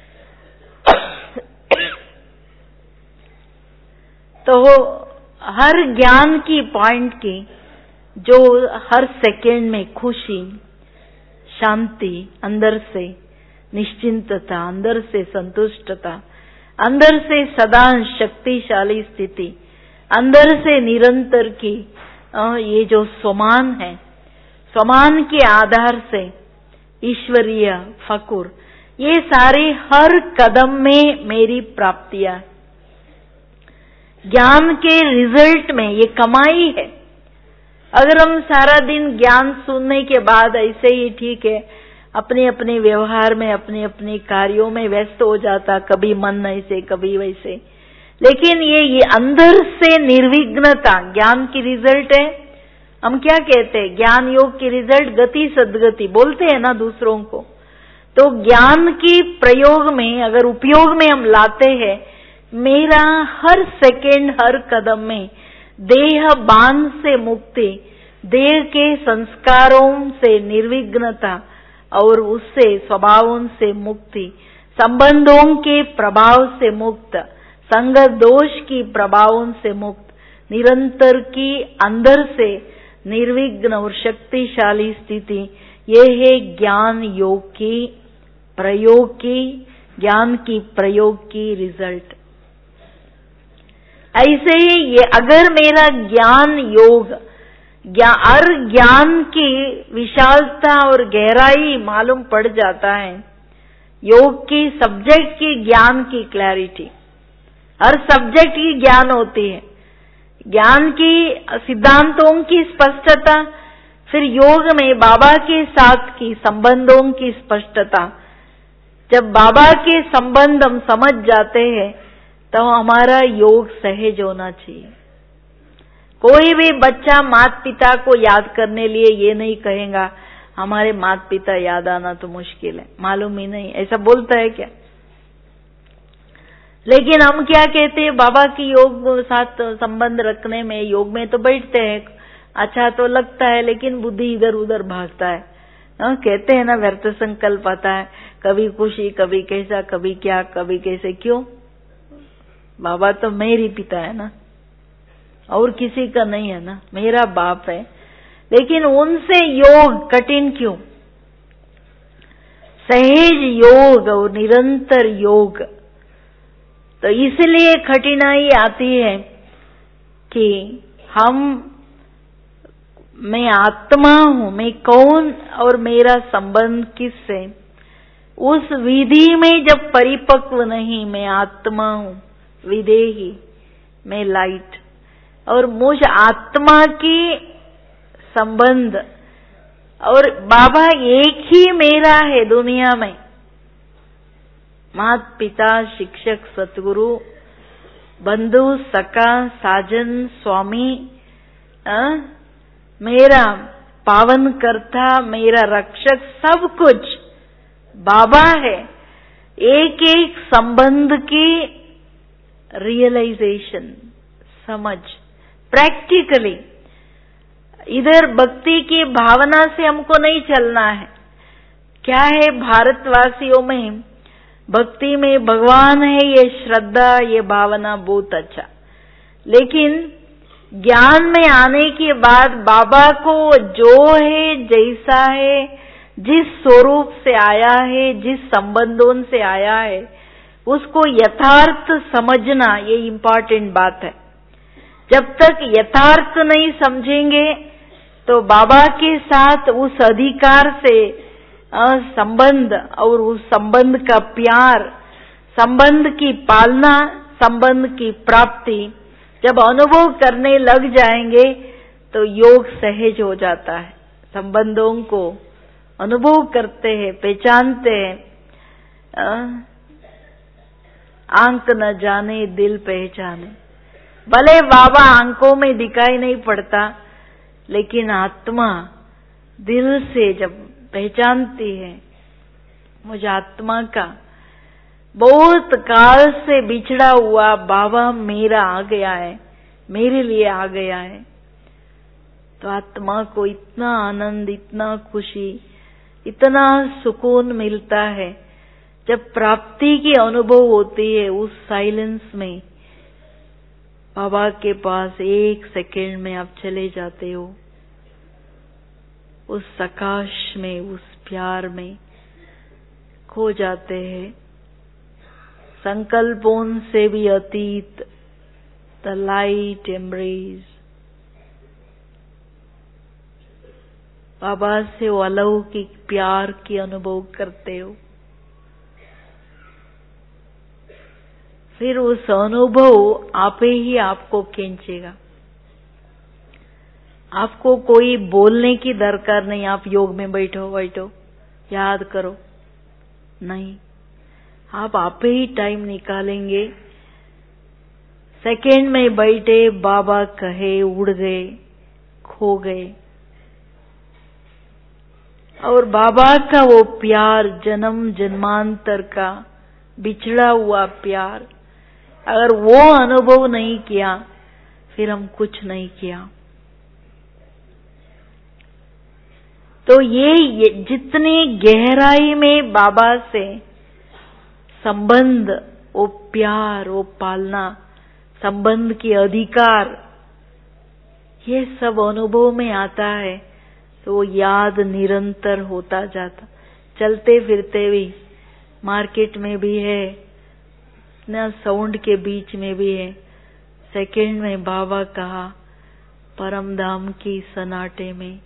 तो हर ज्ञान की पॉइंट की जो हर सेकेंड में खुशी, शांति, अंदर से निश्चिंतता, अंदर से संतुष्टता, अंदर से सदा शक्तिशाली स्थिति, अंदर से निरंतर की ये जो स्वमान है, स्वमान के आधार से ईश्वरीय फकुर, ये सारे हर कदम में मेरी प्राप्तियां, ज्ञान के रिजल्ट में ये कमाई है। अगर हम सारा दिन ज्ञान सुनने के बाद ऐसे ही ठीक है अपने अपने व्यवहार में, अपने अपने कार्यों में व्यस्त हो जाता, कभी मन ऐसे कभी वैसे, लेकिन ये अंदर से निर्विघ्नता ज्ञान की रिजल्ट है। हम क्या कहते हैं, ज्ञान योग की रिजल्ट गति सद्गति बोलते हैं ना दूसरों को। तो ज्ञान की प्रयोग में अगर उपयोग में हम लाते हैं, मेरा हर सेकेंड, हर कदम में देह बांध से मुक्ति, देह के संस्कारों से निर्विघ्नता और उससे स्वभावों से मुक्ति, संबंधों के प्रभाव से मुक्त, संग दोष की प्रभावों से मुक्त, निरंतर की अंदर से निर्विघ्न और शक्तिशाली स्थिति, ये है ज्ञान योग की प्रयोग की, ज्ञान की प्रयोग की रिजल्ट। ऐसे ही ये अगर मेरा ज्ञान योग, ज्ञान की विशालता और गहराई मालूम पड़ जाता है, योग की सब्जेक्ट की ज्ञान की क्लैरिटी, हर सब्जेक्ट की ज्ञान होती है, ज्ञान की सिद्धांतों की स्पष्टता, फिर योग में बाबा के साथ की संबंधों की स्पष्टता। जब बाबा के संबंध हम समझ जाते हैं तो हमारा योग सहज होना चाहिए। कोई भी बच्चा माता पिता को याद करने लिए ये नहीं कहेगा हमारे माता पिता याद आना तो मुश्किल है, मालूम ही नहीं, ऐसा बोलता है क्या? लेकिन हम क्या कहते हैं, बाबा की योग साथ संबंध रखने में, योग में तो बैठते हैं, अच्छा तो लगता है, लेकिन बुद्धि इधर उधर भागता है। कहते हैं ना व्यर्थ संकल्प आता है, कभी खुशी, कभी कैसा, कभी क्या, कभी कैसे। क्यों? बाबा तो मेरी पिता है ना, और किसी का नहीं है ना, मेरा बाप है, लेकिन उनसे योग कठिन क्यों? सहज योग और निरंतर योग, तो इसलिए कठिनाई आती है कि मैं आत्मा हूं, मैं कौन और मेरा संबंध किससे, उस विधि में जब परिपक्व नहीं, मैं आत्मा हूं, विदेही, मैं लाइट, और मुझ आत्मा की संबंध, और बाबा एक ही मेरा है दुनिया में, माता पिता, शिक्षक, सतगुरु, बंधु, सखा, साजन, स्वामी, मेरा पावन करता, मेरा रक्षक, सब कुछ बाबा है। एक एक संबंध की रियलाइजेशन, समझ, प्रैक्टिकली। इधर भक्ति की भावना से हमको नहीं चलना है, क्या है भारतवासियों में, भक्ति में भगवान है, ये श्रद्धा, ये भावना बहुत अच्छा। लेकिन ज्ञान में आने के बाद बाबा को जो है, जैसा है, जिस स्वरूप से आया है, जिस संबंधों से आया है, उसको यथार्थ समझना, ये इम्पोर्टेंट बात है। जब तक यथार्थ नहीं समझेंगे तो बाबा के साथ उस अधिकार से संबंध और उस संबंध का प्यार, संबंध की पालना, संबंध की प्राप्ति जब अनुभव करने लग जाएंगे तो योग सहज हो जाता है। संबंधों को अनुभव करते हैं, पहचानते हैं। आंख न जाने दिल पहचाने। भले बाबा आंखों में दिखाई नहीं पड़ता, लेकिन आत्मा दिल से जब पहचानती है, मुझे आत्मा का बहुत काल से बिछड़ा हुआ बाबा मेरा आ गया है, मेरे लिए आ गया है, तो आत्मा को इतना आनंद, इतना खुशी, इतना सुकून मिलता है। जब प्राप्ति की अनुभव होती है उस साइलेंस में, बाबा के पास 1 सेकेंड में आप चले जाते हो, उस प्रकाश में, उस प्यार में खो जाते हैं। संकल्पों से भी अतीत, द लाइट एम्ब्रेस, बाबा से वो अलौकिक प्यार की अनुभव करते हो। फिर उस अनुभव आपे ही आपको खींचेगा। आपको कोई बोलने की दरकार नहीं, आप योग में बैठो याद करो, नहीं, आप आपे ही टाइम निकालेंगे। सेकेंड में बैठे, बाबा कहे, उड़ गए, खो गए। और बाबा का वो प्यार, जन्म जन्मांतर का बिछड़ा हुआ प्यार, अगर वो अनुभव नहीं किया फिर हम कुछ नहीं किया। तो ये जितने गहराई में बाबा से संबंध, वो प्यार, वो पालना, संबंध के अधिकार, ये सब अनुभव में आता है तो वो याद निरंतर होता जाता। चलते फिरते भी, मार्केट में भी है ना, साउंड के बीच में भी है। सेकंड में बाबा कहा, परम धाम की सन्नाटे में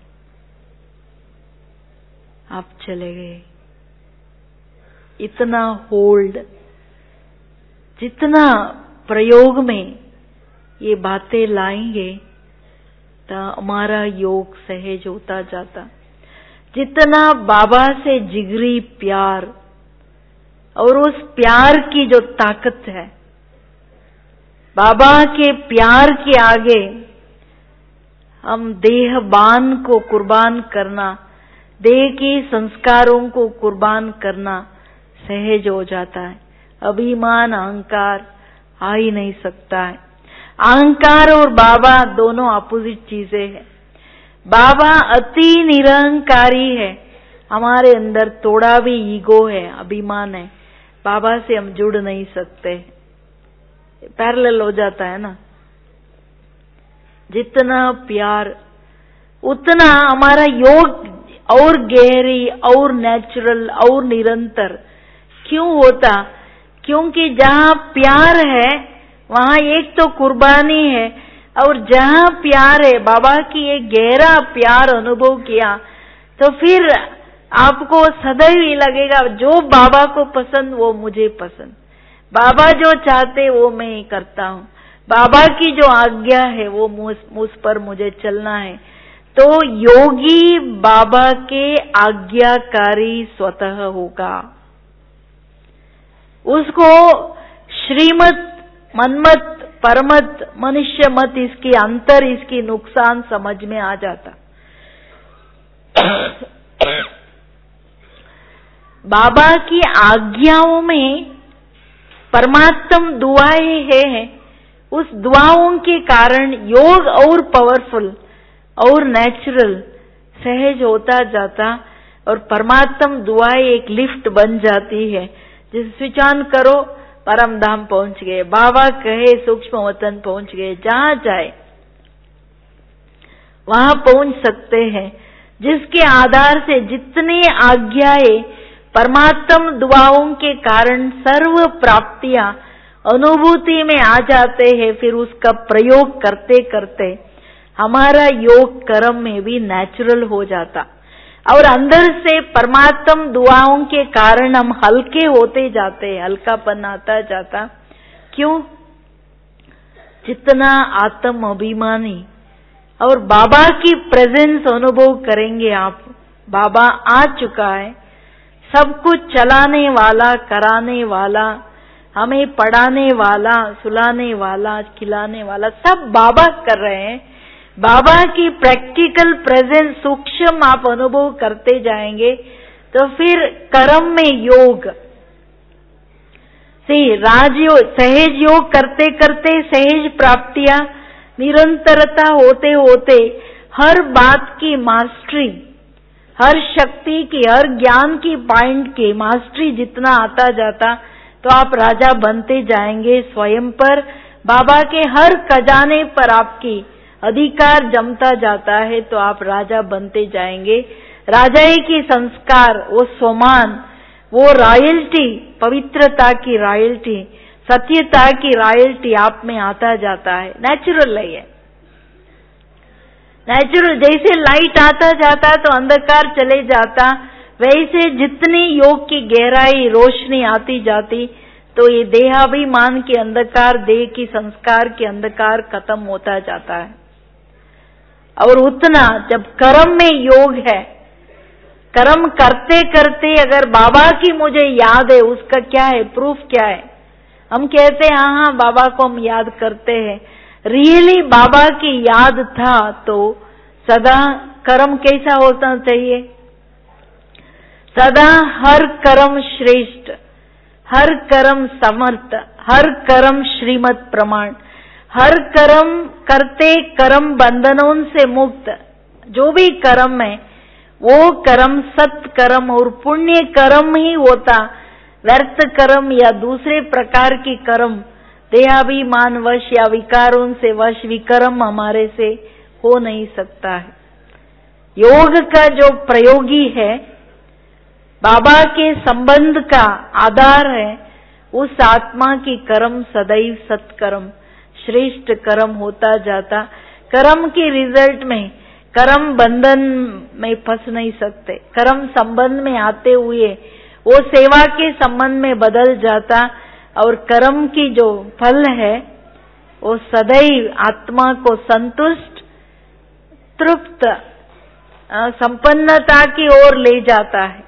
आप चले गए। इतना होल्ड, जितना प्रयोग में ये बातें लाएंगे तो हमारा योग सहज होता जाता। जितना बाबा से जिगरी प्यार और उस प्यार की जो ताकत है, बाबा के प्यार के आगे हम देहबान को कुर्बान करना, देह के संस्कारों को कुर्बान करना सहज हो जाता है। अभिमान, अहंकार आ ही नहीं सकता है। अहंकार और बाबा दोनों अपोजिट चीजें हैं। बाबा अति निरहंकारी है, हमारे अंदर थोड़ा भी ईगो है, अभिमान है, बाबा से हम जुड़ नहीं सकते। पैरेलल हो जाता है ना। जितना प्यार उतना हमारा योग और गहरी और नेचुरल और निरंतर क्यों होता? क्योंकि जहाँ प्यार है वहाँ एक तो कुर्बानी है, और जहाँ प्यार है, बाबा की एक गहरा प्यार अनुभव किया तो फिर आपको सदैव ही लगेगा जो बाबा को पसंद वो मुझे पसंद, बाबा जो चाहते वो मैं करता हूँ, बाबा की जो आज्ञा है वो मुझ पर मुझे चलना है। तो योगी बाबा के आज्ञाकारी स्वतः होगा। उसको श्रीमत, मनमत, परमत, मनुष्य मत, इसकी अंतर, इसकी नुकसान समझ में आ जाता। बाबा की आज्ञाओं में परमात्म दुआएं हैं। उस दुआओं के कारण योग और पावरफुल और नेचुरल सहज होता जाता। और परमात्म दुआएं एक लिफ्ट बन जाती है, जिसे स्विच ऑन करो परम धाम पहुंच गए, बाबा कहे सूक्ष्म वतन पहुंच गए, जहां जाए वहां पहुंच सकते हैं। जिसके आधार से जितनी आज्ञाएं परमात्म दुआओं के कारण सर्व प्राप्तियां अनुभूति में आ जाते हैं, फिर उसका प्रयोग करते करते हमारा योग कर्म में भी नेचुरल हो जाता और अंदर से परमात्म दुआओं के कारण हम हल्के होते जाते, हल्कापन आता जाता। क्यों? जितना आत्म अभिमानी और बाबा की प्रेजेंस अनुभव करेंगे आप, बाबा आ चुका है, सब कुछ चलाने वाला, कराने वाला, हमें पढ़ाने वाला, सुलाने वाला, खिलाने वाला, सब बाबा कर रहे हैं। बाबा की प्रैक्टिकल प्रेजेंस सूक्ष्म आप अनुभव करते जाएंगे तो फिर कर्म में योग से राजयोग, सहज योग करते करते सहज प्राप्तियां, निरंतरता होते होते हर बात की मास्टरी, हर शक्ति की, हर ज्ञान की पॉइंट की मास्टरी जितना आता जाता तो आप राजा बनते जाएंगे। स्वयं पर बाबा के हर खजाने पर आपकी अधिकार जमता जाता है तो आप राजा बनते जाएंगे। राजाई की संस्कार, वो सम्मान, वो रॉयल्टी, पवित्रता की रॉयल्टी, सत्यता की रॉयल्टी आप में आता जाता है। नेचुरल है, नेचुरल। जैसे लाइट आता जाता तो अंधकार चले जाता, वैसे जितनी योग की गहराई रोशनी आती जाती तो ये देहाभिमान के अंधकार, देह की संस्कार के अंधकार खत्म होता जाता है। और उतना जब कर्म में योग है, कर्म करते करते अगर बाबा की मुझे याद है, उसका क्या है, प्रूफ क्या है? हम कहते हैं हाँ बाबा को हम याद करते हैं, रियली बाबा की याद था तो सदा कर्म कैसा होना चाहिए? सदा हर कर्म श्रेष्ठ, हर कर्म समर्थ, हर कर्म श्रीमत प्रमाण, हर कर्म करते कर्म बंधनों से मुक्त। जो भी कर्म है वो कर्म सत्कर्म और पुण्य कर्म ही होता। व्यर्थ कर्म या दूसरे प्रकार की कर्म, देहाभिमान वश या विकारों से वश विकर्म हमारे से हो नहीं सकता है। योग का जो प्रयोगी है, बाबा के संबंध का आधार है, उस आत्मा की कर्म सदैव सत्कर्म, श्रेष्ठ कर्म होता जाता। कर्म के रिजल्ट में कर्म बंधन में फंस नहीं सकते, कर्म संबंध में आते हुए वो सेवा के संबंध में बदल जाता और कर्म की जो फल है वो सदैव आत्मा को संतुष्ट, तृप्त, संपन्नता की ओर ले जाता है।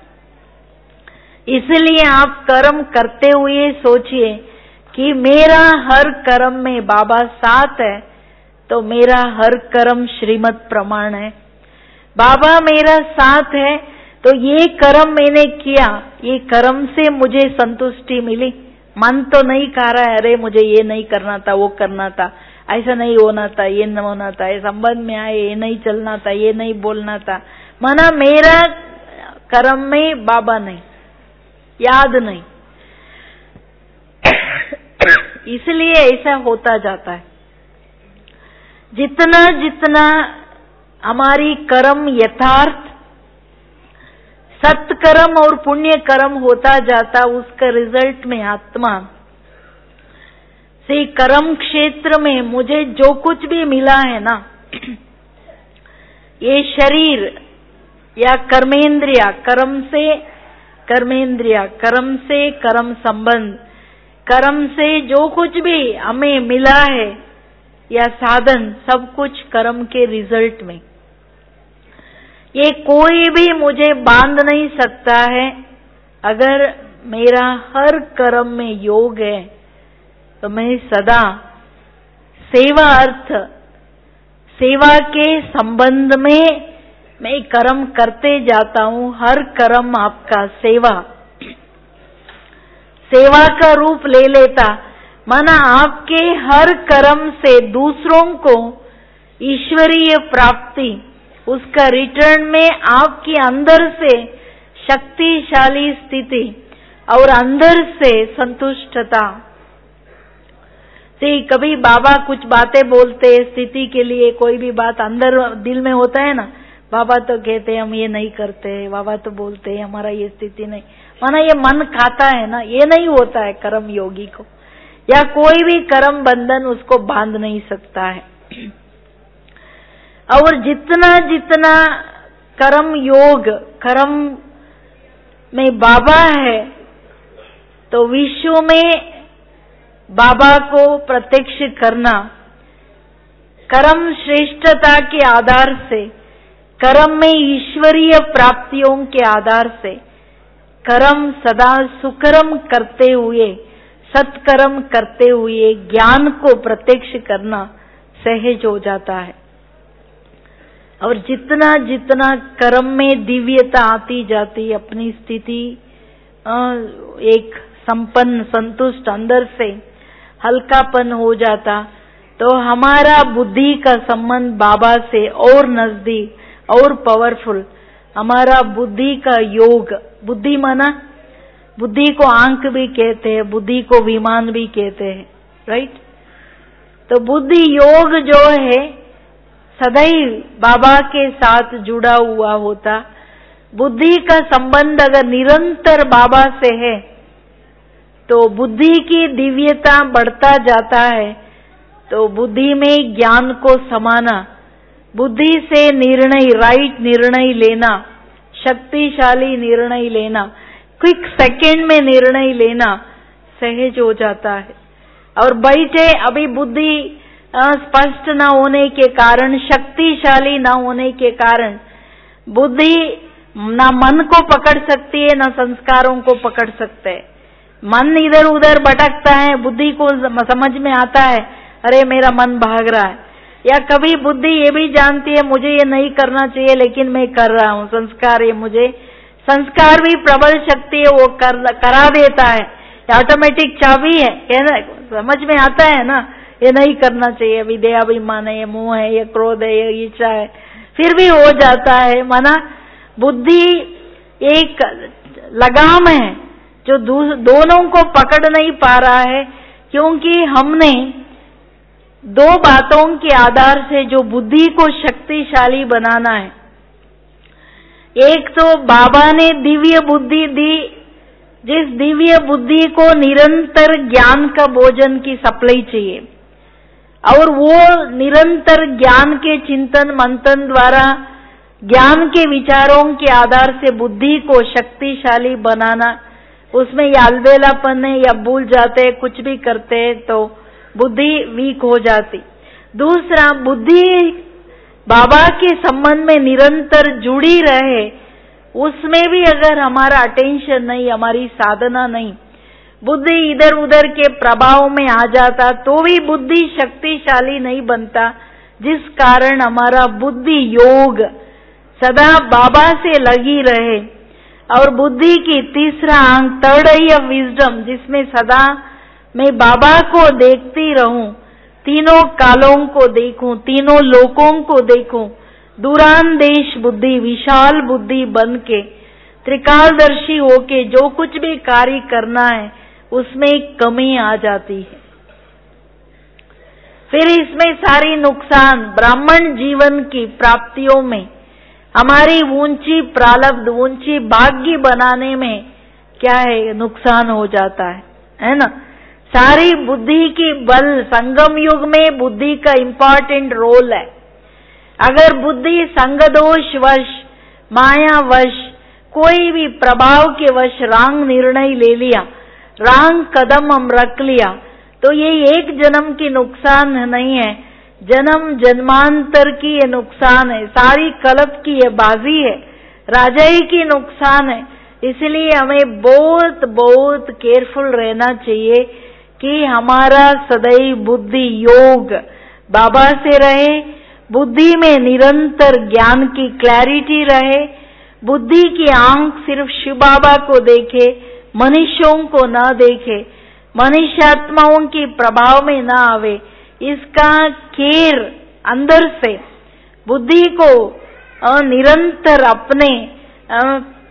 इसलिए आप कर्म करते हुए सोचिए कि मेरा हर कर्म में बाबा साथ है तो मेरा हर कर्म श्रीमत प्रमाण है। बाबा मेरा साथ है तो ये कर्म मैंने किया, ये कर्म से मुझे संतुष्टि मिली। मन तो नहीं कह रहा है अरे मुझे ये नहीं करना था, वो करना था, ऐसा नहीं होना था, ये नहीं होना था, ये संबंध में आए, ये नहीं चलना था, ये नहीं बोलना था। माना मेरा कर्म में बाबा नहीं, याद नहीं, इसलिए ऐसा होता जाता है। जितना जितना हमारी कर्म यथार्थ सत्कर्म और पुण्य कर्म होता जाता, उसका रिजल्ट में आत्मा से कर्म क्षेत्र में मुझे जो कुछ भी मिला है ना, ये शरीर या कर्मेंद्रिया, कर्म से कर्मेंद्रिया, कर्म से कर्म संबंध, कर्म से जो कुछ भी हमें मिला है या साधन, सब कुछ कर्म के रिजल्ट में। ये कोई भी मुझे बांध नहीं सकता है। अगर मेरा हर कर्म में योग है तो मैं सदा सेवा अर्थ, सेवा के संबंध में मैं कर्म करते जाता हूँ। हर कर्म आपका सेवा, सेवा का रूप ले लेता। माना आपके हर कर्म से दूसरों को ईश्वरीय प्राप्ति, उसका रिटर्न में आपके अंदर से शक्तिशाली स्थिति और अंदर से संतुष्टता। कभी बाबा कुछ बातें बोलते स्थिति के लिए, कोई भी बात अंदर दिल में होता है ना, बाबा तो कहते हैं हम ये नहीं करते, बाबा तो बोलते हैं हमारा ये स्थिति नहीं, माना ये मन खाता है ना, ये नहीं होता है कर्म योगी को, या कोई भी कर्म बंधन उसको बांध नहीं सकता है। और जितना जितना कर्म योग कर्म में बाबा है, तो विश्व में बाबा को प्रत्यक्ष करना, कर्म श्रेष्ठता के आधार से, कर्म में ईश्वरीय प्राप्तियों के आधार से, कर्म सदा सुकर्म करते हुए, सत्कर्म करते हुए ज्ञान को प्रत्यक्ष करना सहज हो जाता है। और जितना जितना कर्म में दिव्यता आती जाती, अपनी स्थिति एक संपन्न संतुष्ट अंदर से हल्कापन हो जाता, तो हमारा बुद्धि का संबंध बाबा से और नजदीक और पावरफुल, हमारा बुद्धि का योग, बुद्धि माना बुद्धि को आंख भी कहते हैं, बुद्धि को विमान भी कहते हैं, राइट। तो बुद्धि योग जो है सदैव बाबा के साथ जुड़ा हुआ होता। बुद्धि का संबंध अगर निरंतर बाबा से है तो बुद्धि की दिव्यता बढ़ता जाता है। तो बुद्धि में ज्ञान को समाना, बुद्धि से निर्णय, राइट निर्णय लेना, शक्तिशाली निर्णय लेना, क्विक सेकंड में निर्णय लेना सहज हो जाता है। और बैठे अभी बुद्धि स्पष्ट न होने के कारण, शक्तिशाली न होने के कारण, बुद्धि ना मन को पकड़ सकती है ना संस्कारों को पकड़ सकते है। मन इधर उधर भटकता है, बुद्धि को समझ में आता है अरे मेरा मन भाग रहा है, या कभी बुद्धि ये भी जानती है मुझे ये नहीं करना चाहिए लेकिन मैं कर रहा हूँ, संस्कार ये मुझे, संस्कार भी प्रबल शक्ति है, वो करा देता है, ऑटोमेटिक चाबी है, कहना समझ में आता है ना ये नहीं करना चाहिए, अभी देहाभिमान है, ये मोह है, ये क्रोध है, ये इच्छा है, फिर भी हो जाता है। माना बुद्धि एक लगाम है जो दोनों को पकड़ नहीं पा रहा है, क्योंकि हमने दो बातों के आधार से जो बुद्धि को शक्तिशाली बनाना है, एक तो बाबा ने दिव्य बुद्धि दी, जिस दिव्य बुद्धि को निरंतर ज्ञान का भोजन की सप्लाई चाहिए, और वो निरंतर ज्ञान के चिंतन मंथन द्वारा ज्ञान के विचारों के आधार से बुद्धि को शक्तिशाली बनाना। उसमें या अलबेलापन है या भूल जाते, कुछ भी करते हैं तो बुद्धि वीक हो जाती। दूसरा, बुद्धि बाबा के संबंध में निरंतर जुड़ी रहे, उसमें भी अगर हमारा अटेंशन नहीं, हमारी साधना नहीं, बुद्धि इधर उधर के प्रभाव में आ जाता तो भी बुद्धि शक्तिशाली नहीं बनता, जिस कारण हमारा बुद्धि योग सदा बाबा से लगी रहे। और बुद्धि की तीसरा अंग, थर्ड आई ऑफ विजडम, जिसमें सदा मैं बाबा को देखती रहूं, तीनों कालों को देखूं, तीनों लोकों को देखूं, दूरांदेश बुद्धि, विशाल बुद्धि बन के, त्रिकालदर्शी होके जो कुछ भी कार्य करना है उसमें कमी आ जाती है। फिर इसमें सारी नुकसान, ब्राह्मण जीवन की प्राप्तियों में हमारी ऊंची प्रारब्ध, ऊंची भाग्य बनाने में क्या है, नुकसान हो जाता है ना। सारी बुद्धि की बल, संगम युग में बुद्धि का इम्पोर्टेंट रोल है। अगर बुद्धि संगदोष वश, माया वश, कोई भी प्रभाव के वश रांग निर्णय ले लिया, रांग कदम हम रख लिया, तो ये एक जन्म की नुकसान नहीं है, जन्म जन्मांतर की ये नुकसान है, सारी कल्प की ये बाजी है, राजाई की नुकसान है। इसलिए हमें बहुत बहुत केयरफुल रहना चाहिए कि हमारा सदैव बुद्धि योग बाबा से रहे, बुद्धि में निरंतर ज्ञान की क्लैरिटी रहे, बुद्धि की आंख सिर्फ शिव बाबा को देखे, मनुष्यों को न देखे, मनुष्यात्माओं के प्रभाव में न आवे, इसका केयर अंदर से बुद्धि को निरंतर अपने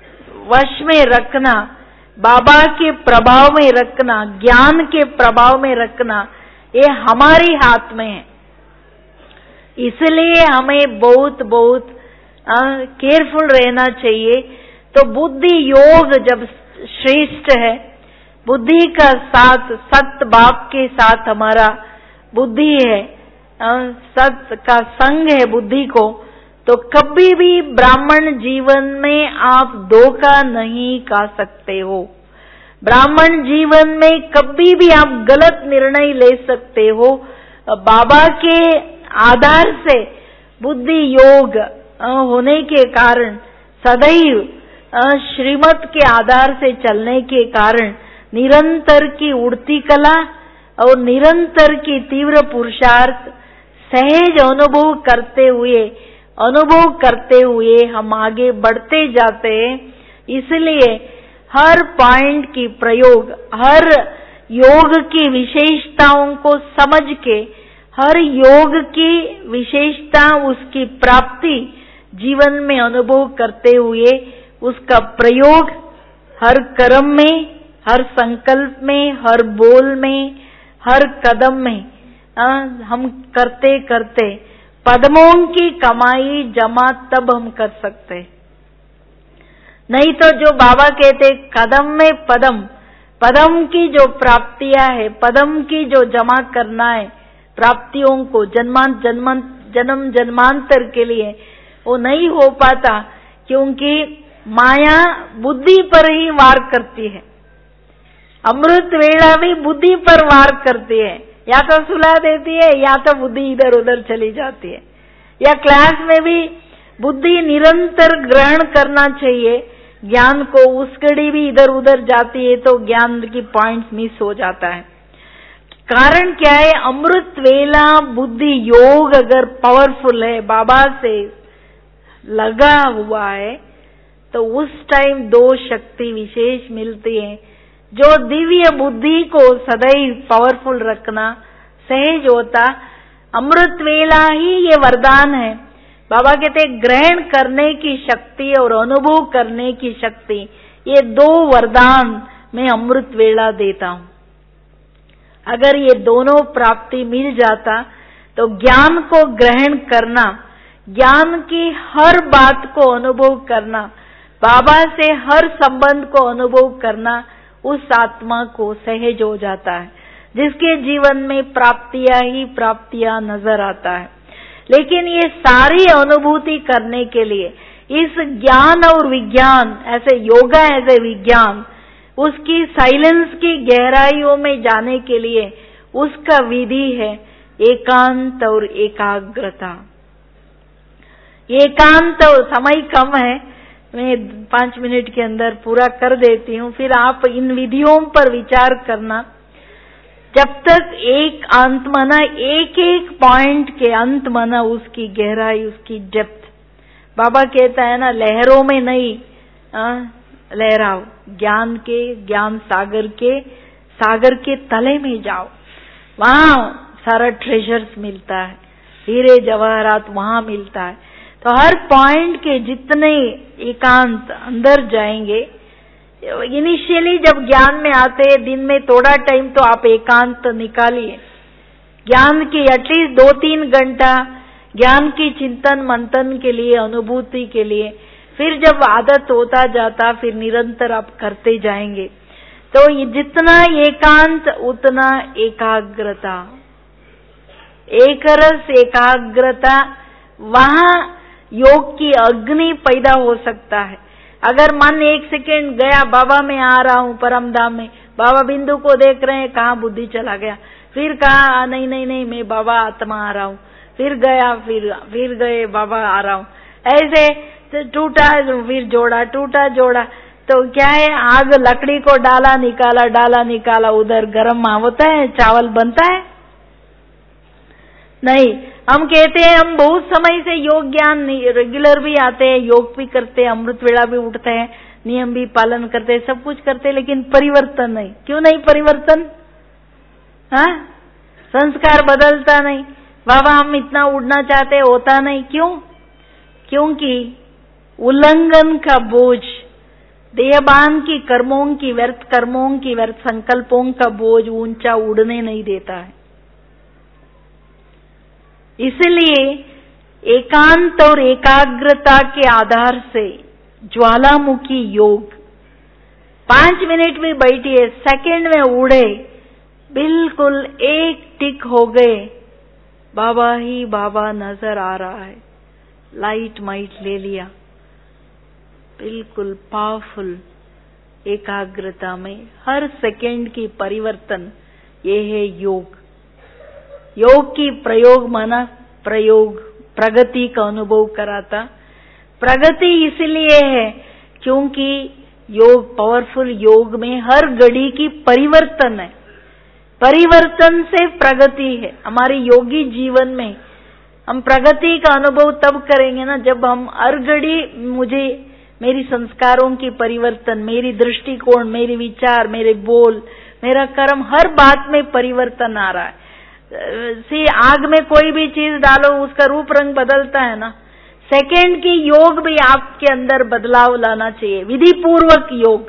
वश में रखना, बाबा के प्रभाव में रखना, ज्ञान के प्रभाव में रखना, ये हमारे हाथ में है। इसलिए हमें बहुत बहुत केयरफुल रहना चाहिए। तो बुद्धि योग जब श्रेष्ठ है, बुद्धि का साथ, सत बाप के साथ हमारा बुद्धि है, सत का संग है बुद्धि को, तो कभी भी ब्राह्मण जीवन में आप धोखा नहीं खा सकते हो। ब्राह्मण जीवन में कभी भी आप गलत निर्णय ले सकते हो। बाबा के आधार से बुद्धि योग होने के कारण, सदैव श्रीमत के आधार से चलने के कारण निरंतर की उड़ती कला और निरंतर की तीव्र पुरुषार्थ सहज अनुभव करते हुए हम आगे बढ़ते जाते हैं। इसलिए हर पॉइंट की प्रयोग, हर योग की विशेषताओं को समझ के, हर योग की विशेषता, उसकी प्राप्ति जीवन में अनुभव करते हुए उसका प्रयोग हर कर्म में, हर संकल्प में, हर बोल में, हर कदम में हम करते करते पद्मों की कमाई जमा तब हम कर सकते। नहीं तो जो बाबा कहते कदम में पदम, पदम की जो प्राप्तियां है, पदम की जो जमा करना है प्राप्तियों को जन्म जन्मांतर के लिए, वो नहीं हो पाता, क्योंकि माया बुद्धि पर ही वार करती है। अमृत वेला भी बुद्धि पर वार करती है, या तो सुला देती है या तो बुद्धि इधर उधर चली जाती है। या क्लास में भी बुद्धि निरंतर ग्रहण करना चाहिए ज्ञान को, उस घड़ी भी इधर उधर जाती है तो ज्ञान की पॉइंट्स मिस हो जाता है। कारण क्या है? अमृत वेला बुद्धि योग अगर पावरफुल है, बाबा से लगा हुआ है, तो उस टाइम दो शक्ति विशेष मिलती है, जो दिव्य बुद्धि को सदैव पावरफुल रखना सहज होता। अमृत वेला ही ये वरदान है। बाबा कहते ग्रहण करने की शक्ति और अनुभव करने की शक्ति, ये दो वरदान मैं अमृत वेला देता हूं। अगर ये दोनों प्राप्ति मिल जाता तो ज्ञान को ग्रहण करना, ज्ञान की हर बात को अनुभव करना, बाबा से हर संबंध को अनुभव करना, उस आत्मा को सहज हो जाता है, जिसके जीवन में प्राप्तियां ही प्राप्तियां नजर आता है। लेकिन ये सारी अनुभूति करने के लिए इस ज्ञान और विज्ञान, ऐसे योगा ऐसे विज्ञान, उसकी साइलेंस की गहराइयों में जाने के लिए उसका विधि है एकांत और एकाग्रता। एकांत, समय कम है, मैं 5 मिनट के अंदर पूरा कर देती हूँ, फिर आप इन विधियों पर विचार करना। जब तक एक अंत माना, एक एक पॉइंट के अंत माना उसकी गहराई, उसकी डेप्थ। बाबा कहता है ना, लहरों में नहीं लहराओ, ज्ञान सागर के तले में जाओ, वहां सारा ट्रेजर्स मिलता है, हीरे जवाहरात वहां मिलता है। तो हर पॉइंट के जितने एकांत अंदर जाएंगे, इनिशियली जब ज्ञान में आते हैं, दिन में थोड़ा टाइम तो आप एकांत निकालिए, ज्ञान की एटलीस्ट 2-3 घंटा ज्ञान की चिंतन मंथन के लिए, अनुभूति के लिए। फिर जब आदत होता जाता, फिर निरंतर आप करते जाएंगे। तो ये जितना एकांत उतना एकाग्रता, एक रस एकाग्रता, वहां योग की अग्नि पैदा हो सकता है। अगर मन 1 सेकेंड गया, बाबा मैं आ रहा हूँ परम धाम में, बाबा बिंदु को देख रहे हैं, कहाँ बुद्धि चला गया, फिर कहा नहीं मैं बाबा आत्मा आ रहा हूँ, फिर गया, फिर गए, बाबा आ रहा हूँ, ऐसे टूटा फिर जोड़ा, टूटा जोड़ा। तो क्या है, आग लकड़ी को डाला निकाला, उधर गर्म होता है, चावल बनता है नहीं। हम कहते हैं हम बहुत समय से योग ज्ञान रेगुलर भी आते हैं, योग भी करते हैं, अमृत वेला भी उठते हैं, नियम भी पालन करते हैं, सब कुछ करते हैं, लेकिन परिवर्तन नहीं। क्यों नहीं परिवर्तन? हाँ, संस्कार बदलता नहीं। बाबा हम इतना उड़ना चाहते हैं, होता नहीं। क्यों? क्योंकि उल्लंघन का बोझ देहबान की कर्मों की व्यर्थ संकल्पों का बोझ ऊंचा उड़ने नहीं देता है। इसलिए एकांत और एकाग्रता के आधार से ज्वालामुखी योग 5 मिनट में बैठिए, सेकंड में उड़े, बिल्कुल एक टिक हो गए, बाबा ही बाबा नजर आ रहा है, लाइट माइट ले लिया, बिल्कुल पावरफुल एकाग्रता में हर सेकंड की परिवर्तन, ये है योग। योग की प्रयोग माना प्रयोग प्रगति का अनुभव कराता। प्रगति इसलिए है क्योंकि योग पावरफुल योग में हर घड़ी की परिवर्तन है, परिवर्तन से प्रगति है। हमारे योगी जीवन में हम प्रगति का अनुभव तब करेंगे ना जब हम हर घड़ी मुझे मेरी संस्कारों की परिवर्तन, मेरी दृष्टिकोण, मेरे विचार, मेरे बोल, मेरा कर्म, हर बात में परिवर्तन आ रहा है। आग में कोई भी चीज डालो उसका रूप रंग बदलता है ना, सेकंड की योग भी आपके अंदर बदलाव लाना चाहिए, विधि पूर्वक योग।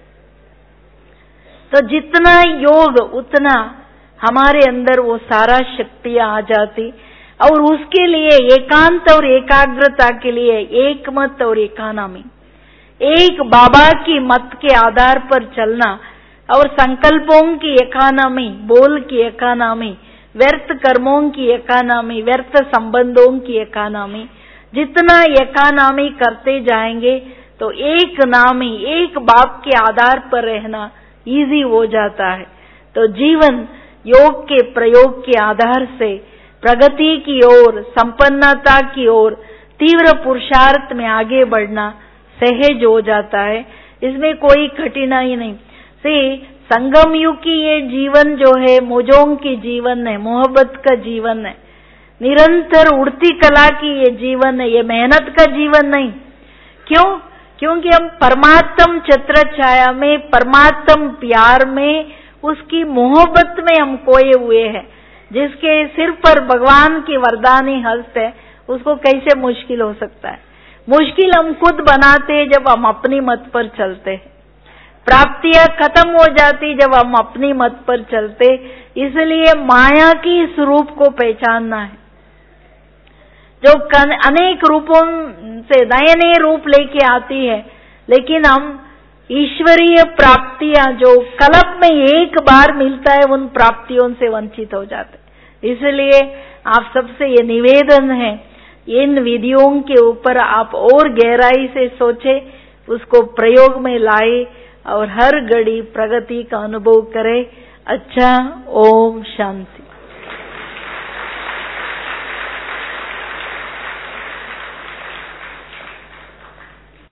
तो जितना योग उतना हमारे अंदर वो सारा शक्तियां आ जाती। और उसके लिए एकांत और एकाग्रता के लिए एक मत और एकानामी, एक बाबा की मत के आधार पर चलना और संकल्पों की एकानामी, बोल की एकानामी, व्यर्थ कर्मों की एकानामी, व्यर्थ संबंधों की एकानामी, जितना एकानामी करते जाएंगे तो एक नामी, एक बाप के आधार पर रहना इजी हो जाता है। तो जीवन योग के प्रयोग के आधार से प्रगति की ओर, संपन्नता की ओर, तीव्र पुरुषार्थ में आगे बढ़ना सहज हो जाता है, इसमें कोई कठिनाई नहीं। संगम युग की ये जीवन जो है मौजों की जीवन है, मोहब्बत का जीवन है, निरंतर उड़ती कला की ये जीवन है, ये मेहनत का जीवन नहीं। क्यों? क्योंकि हम परमात्म छत्र छाया में, परमात्म प्यार में, उसकी मोहब्बत में हम खोए हुए हैं। जिसके सिर पर भगवान की वरदानी हस्त है उसको कैसे मुश्किल हो सकता है? मुश्किल हम खुद बनाते हैं जब हम अपनी मत पर चलते हैं। प्राप्तियां खत्म हो जाती जब हम अपनी मत पर चलते। इसलिए माया की इस रूप को पहचानना है जो अनेक रूपों से नए नए रूप लेके आती है, लेकिन हम ईश्वरीय प्राप्तियां जो कल्प में एक बार मिलता है उन प्राप्तियों से वंचित हो जाते। इसलिए आप सबसे ये निवेदन है, इन विधियों के ऊपर आप और गहराई से सोचे, उसको प्रयोग में लाए और हर घड़ी प्रगति का अनुभव करें। अच्छा, ओम शांति।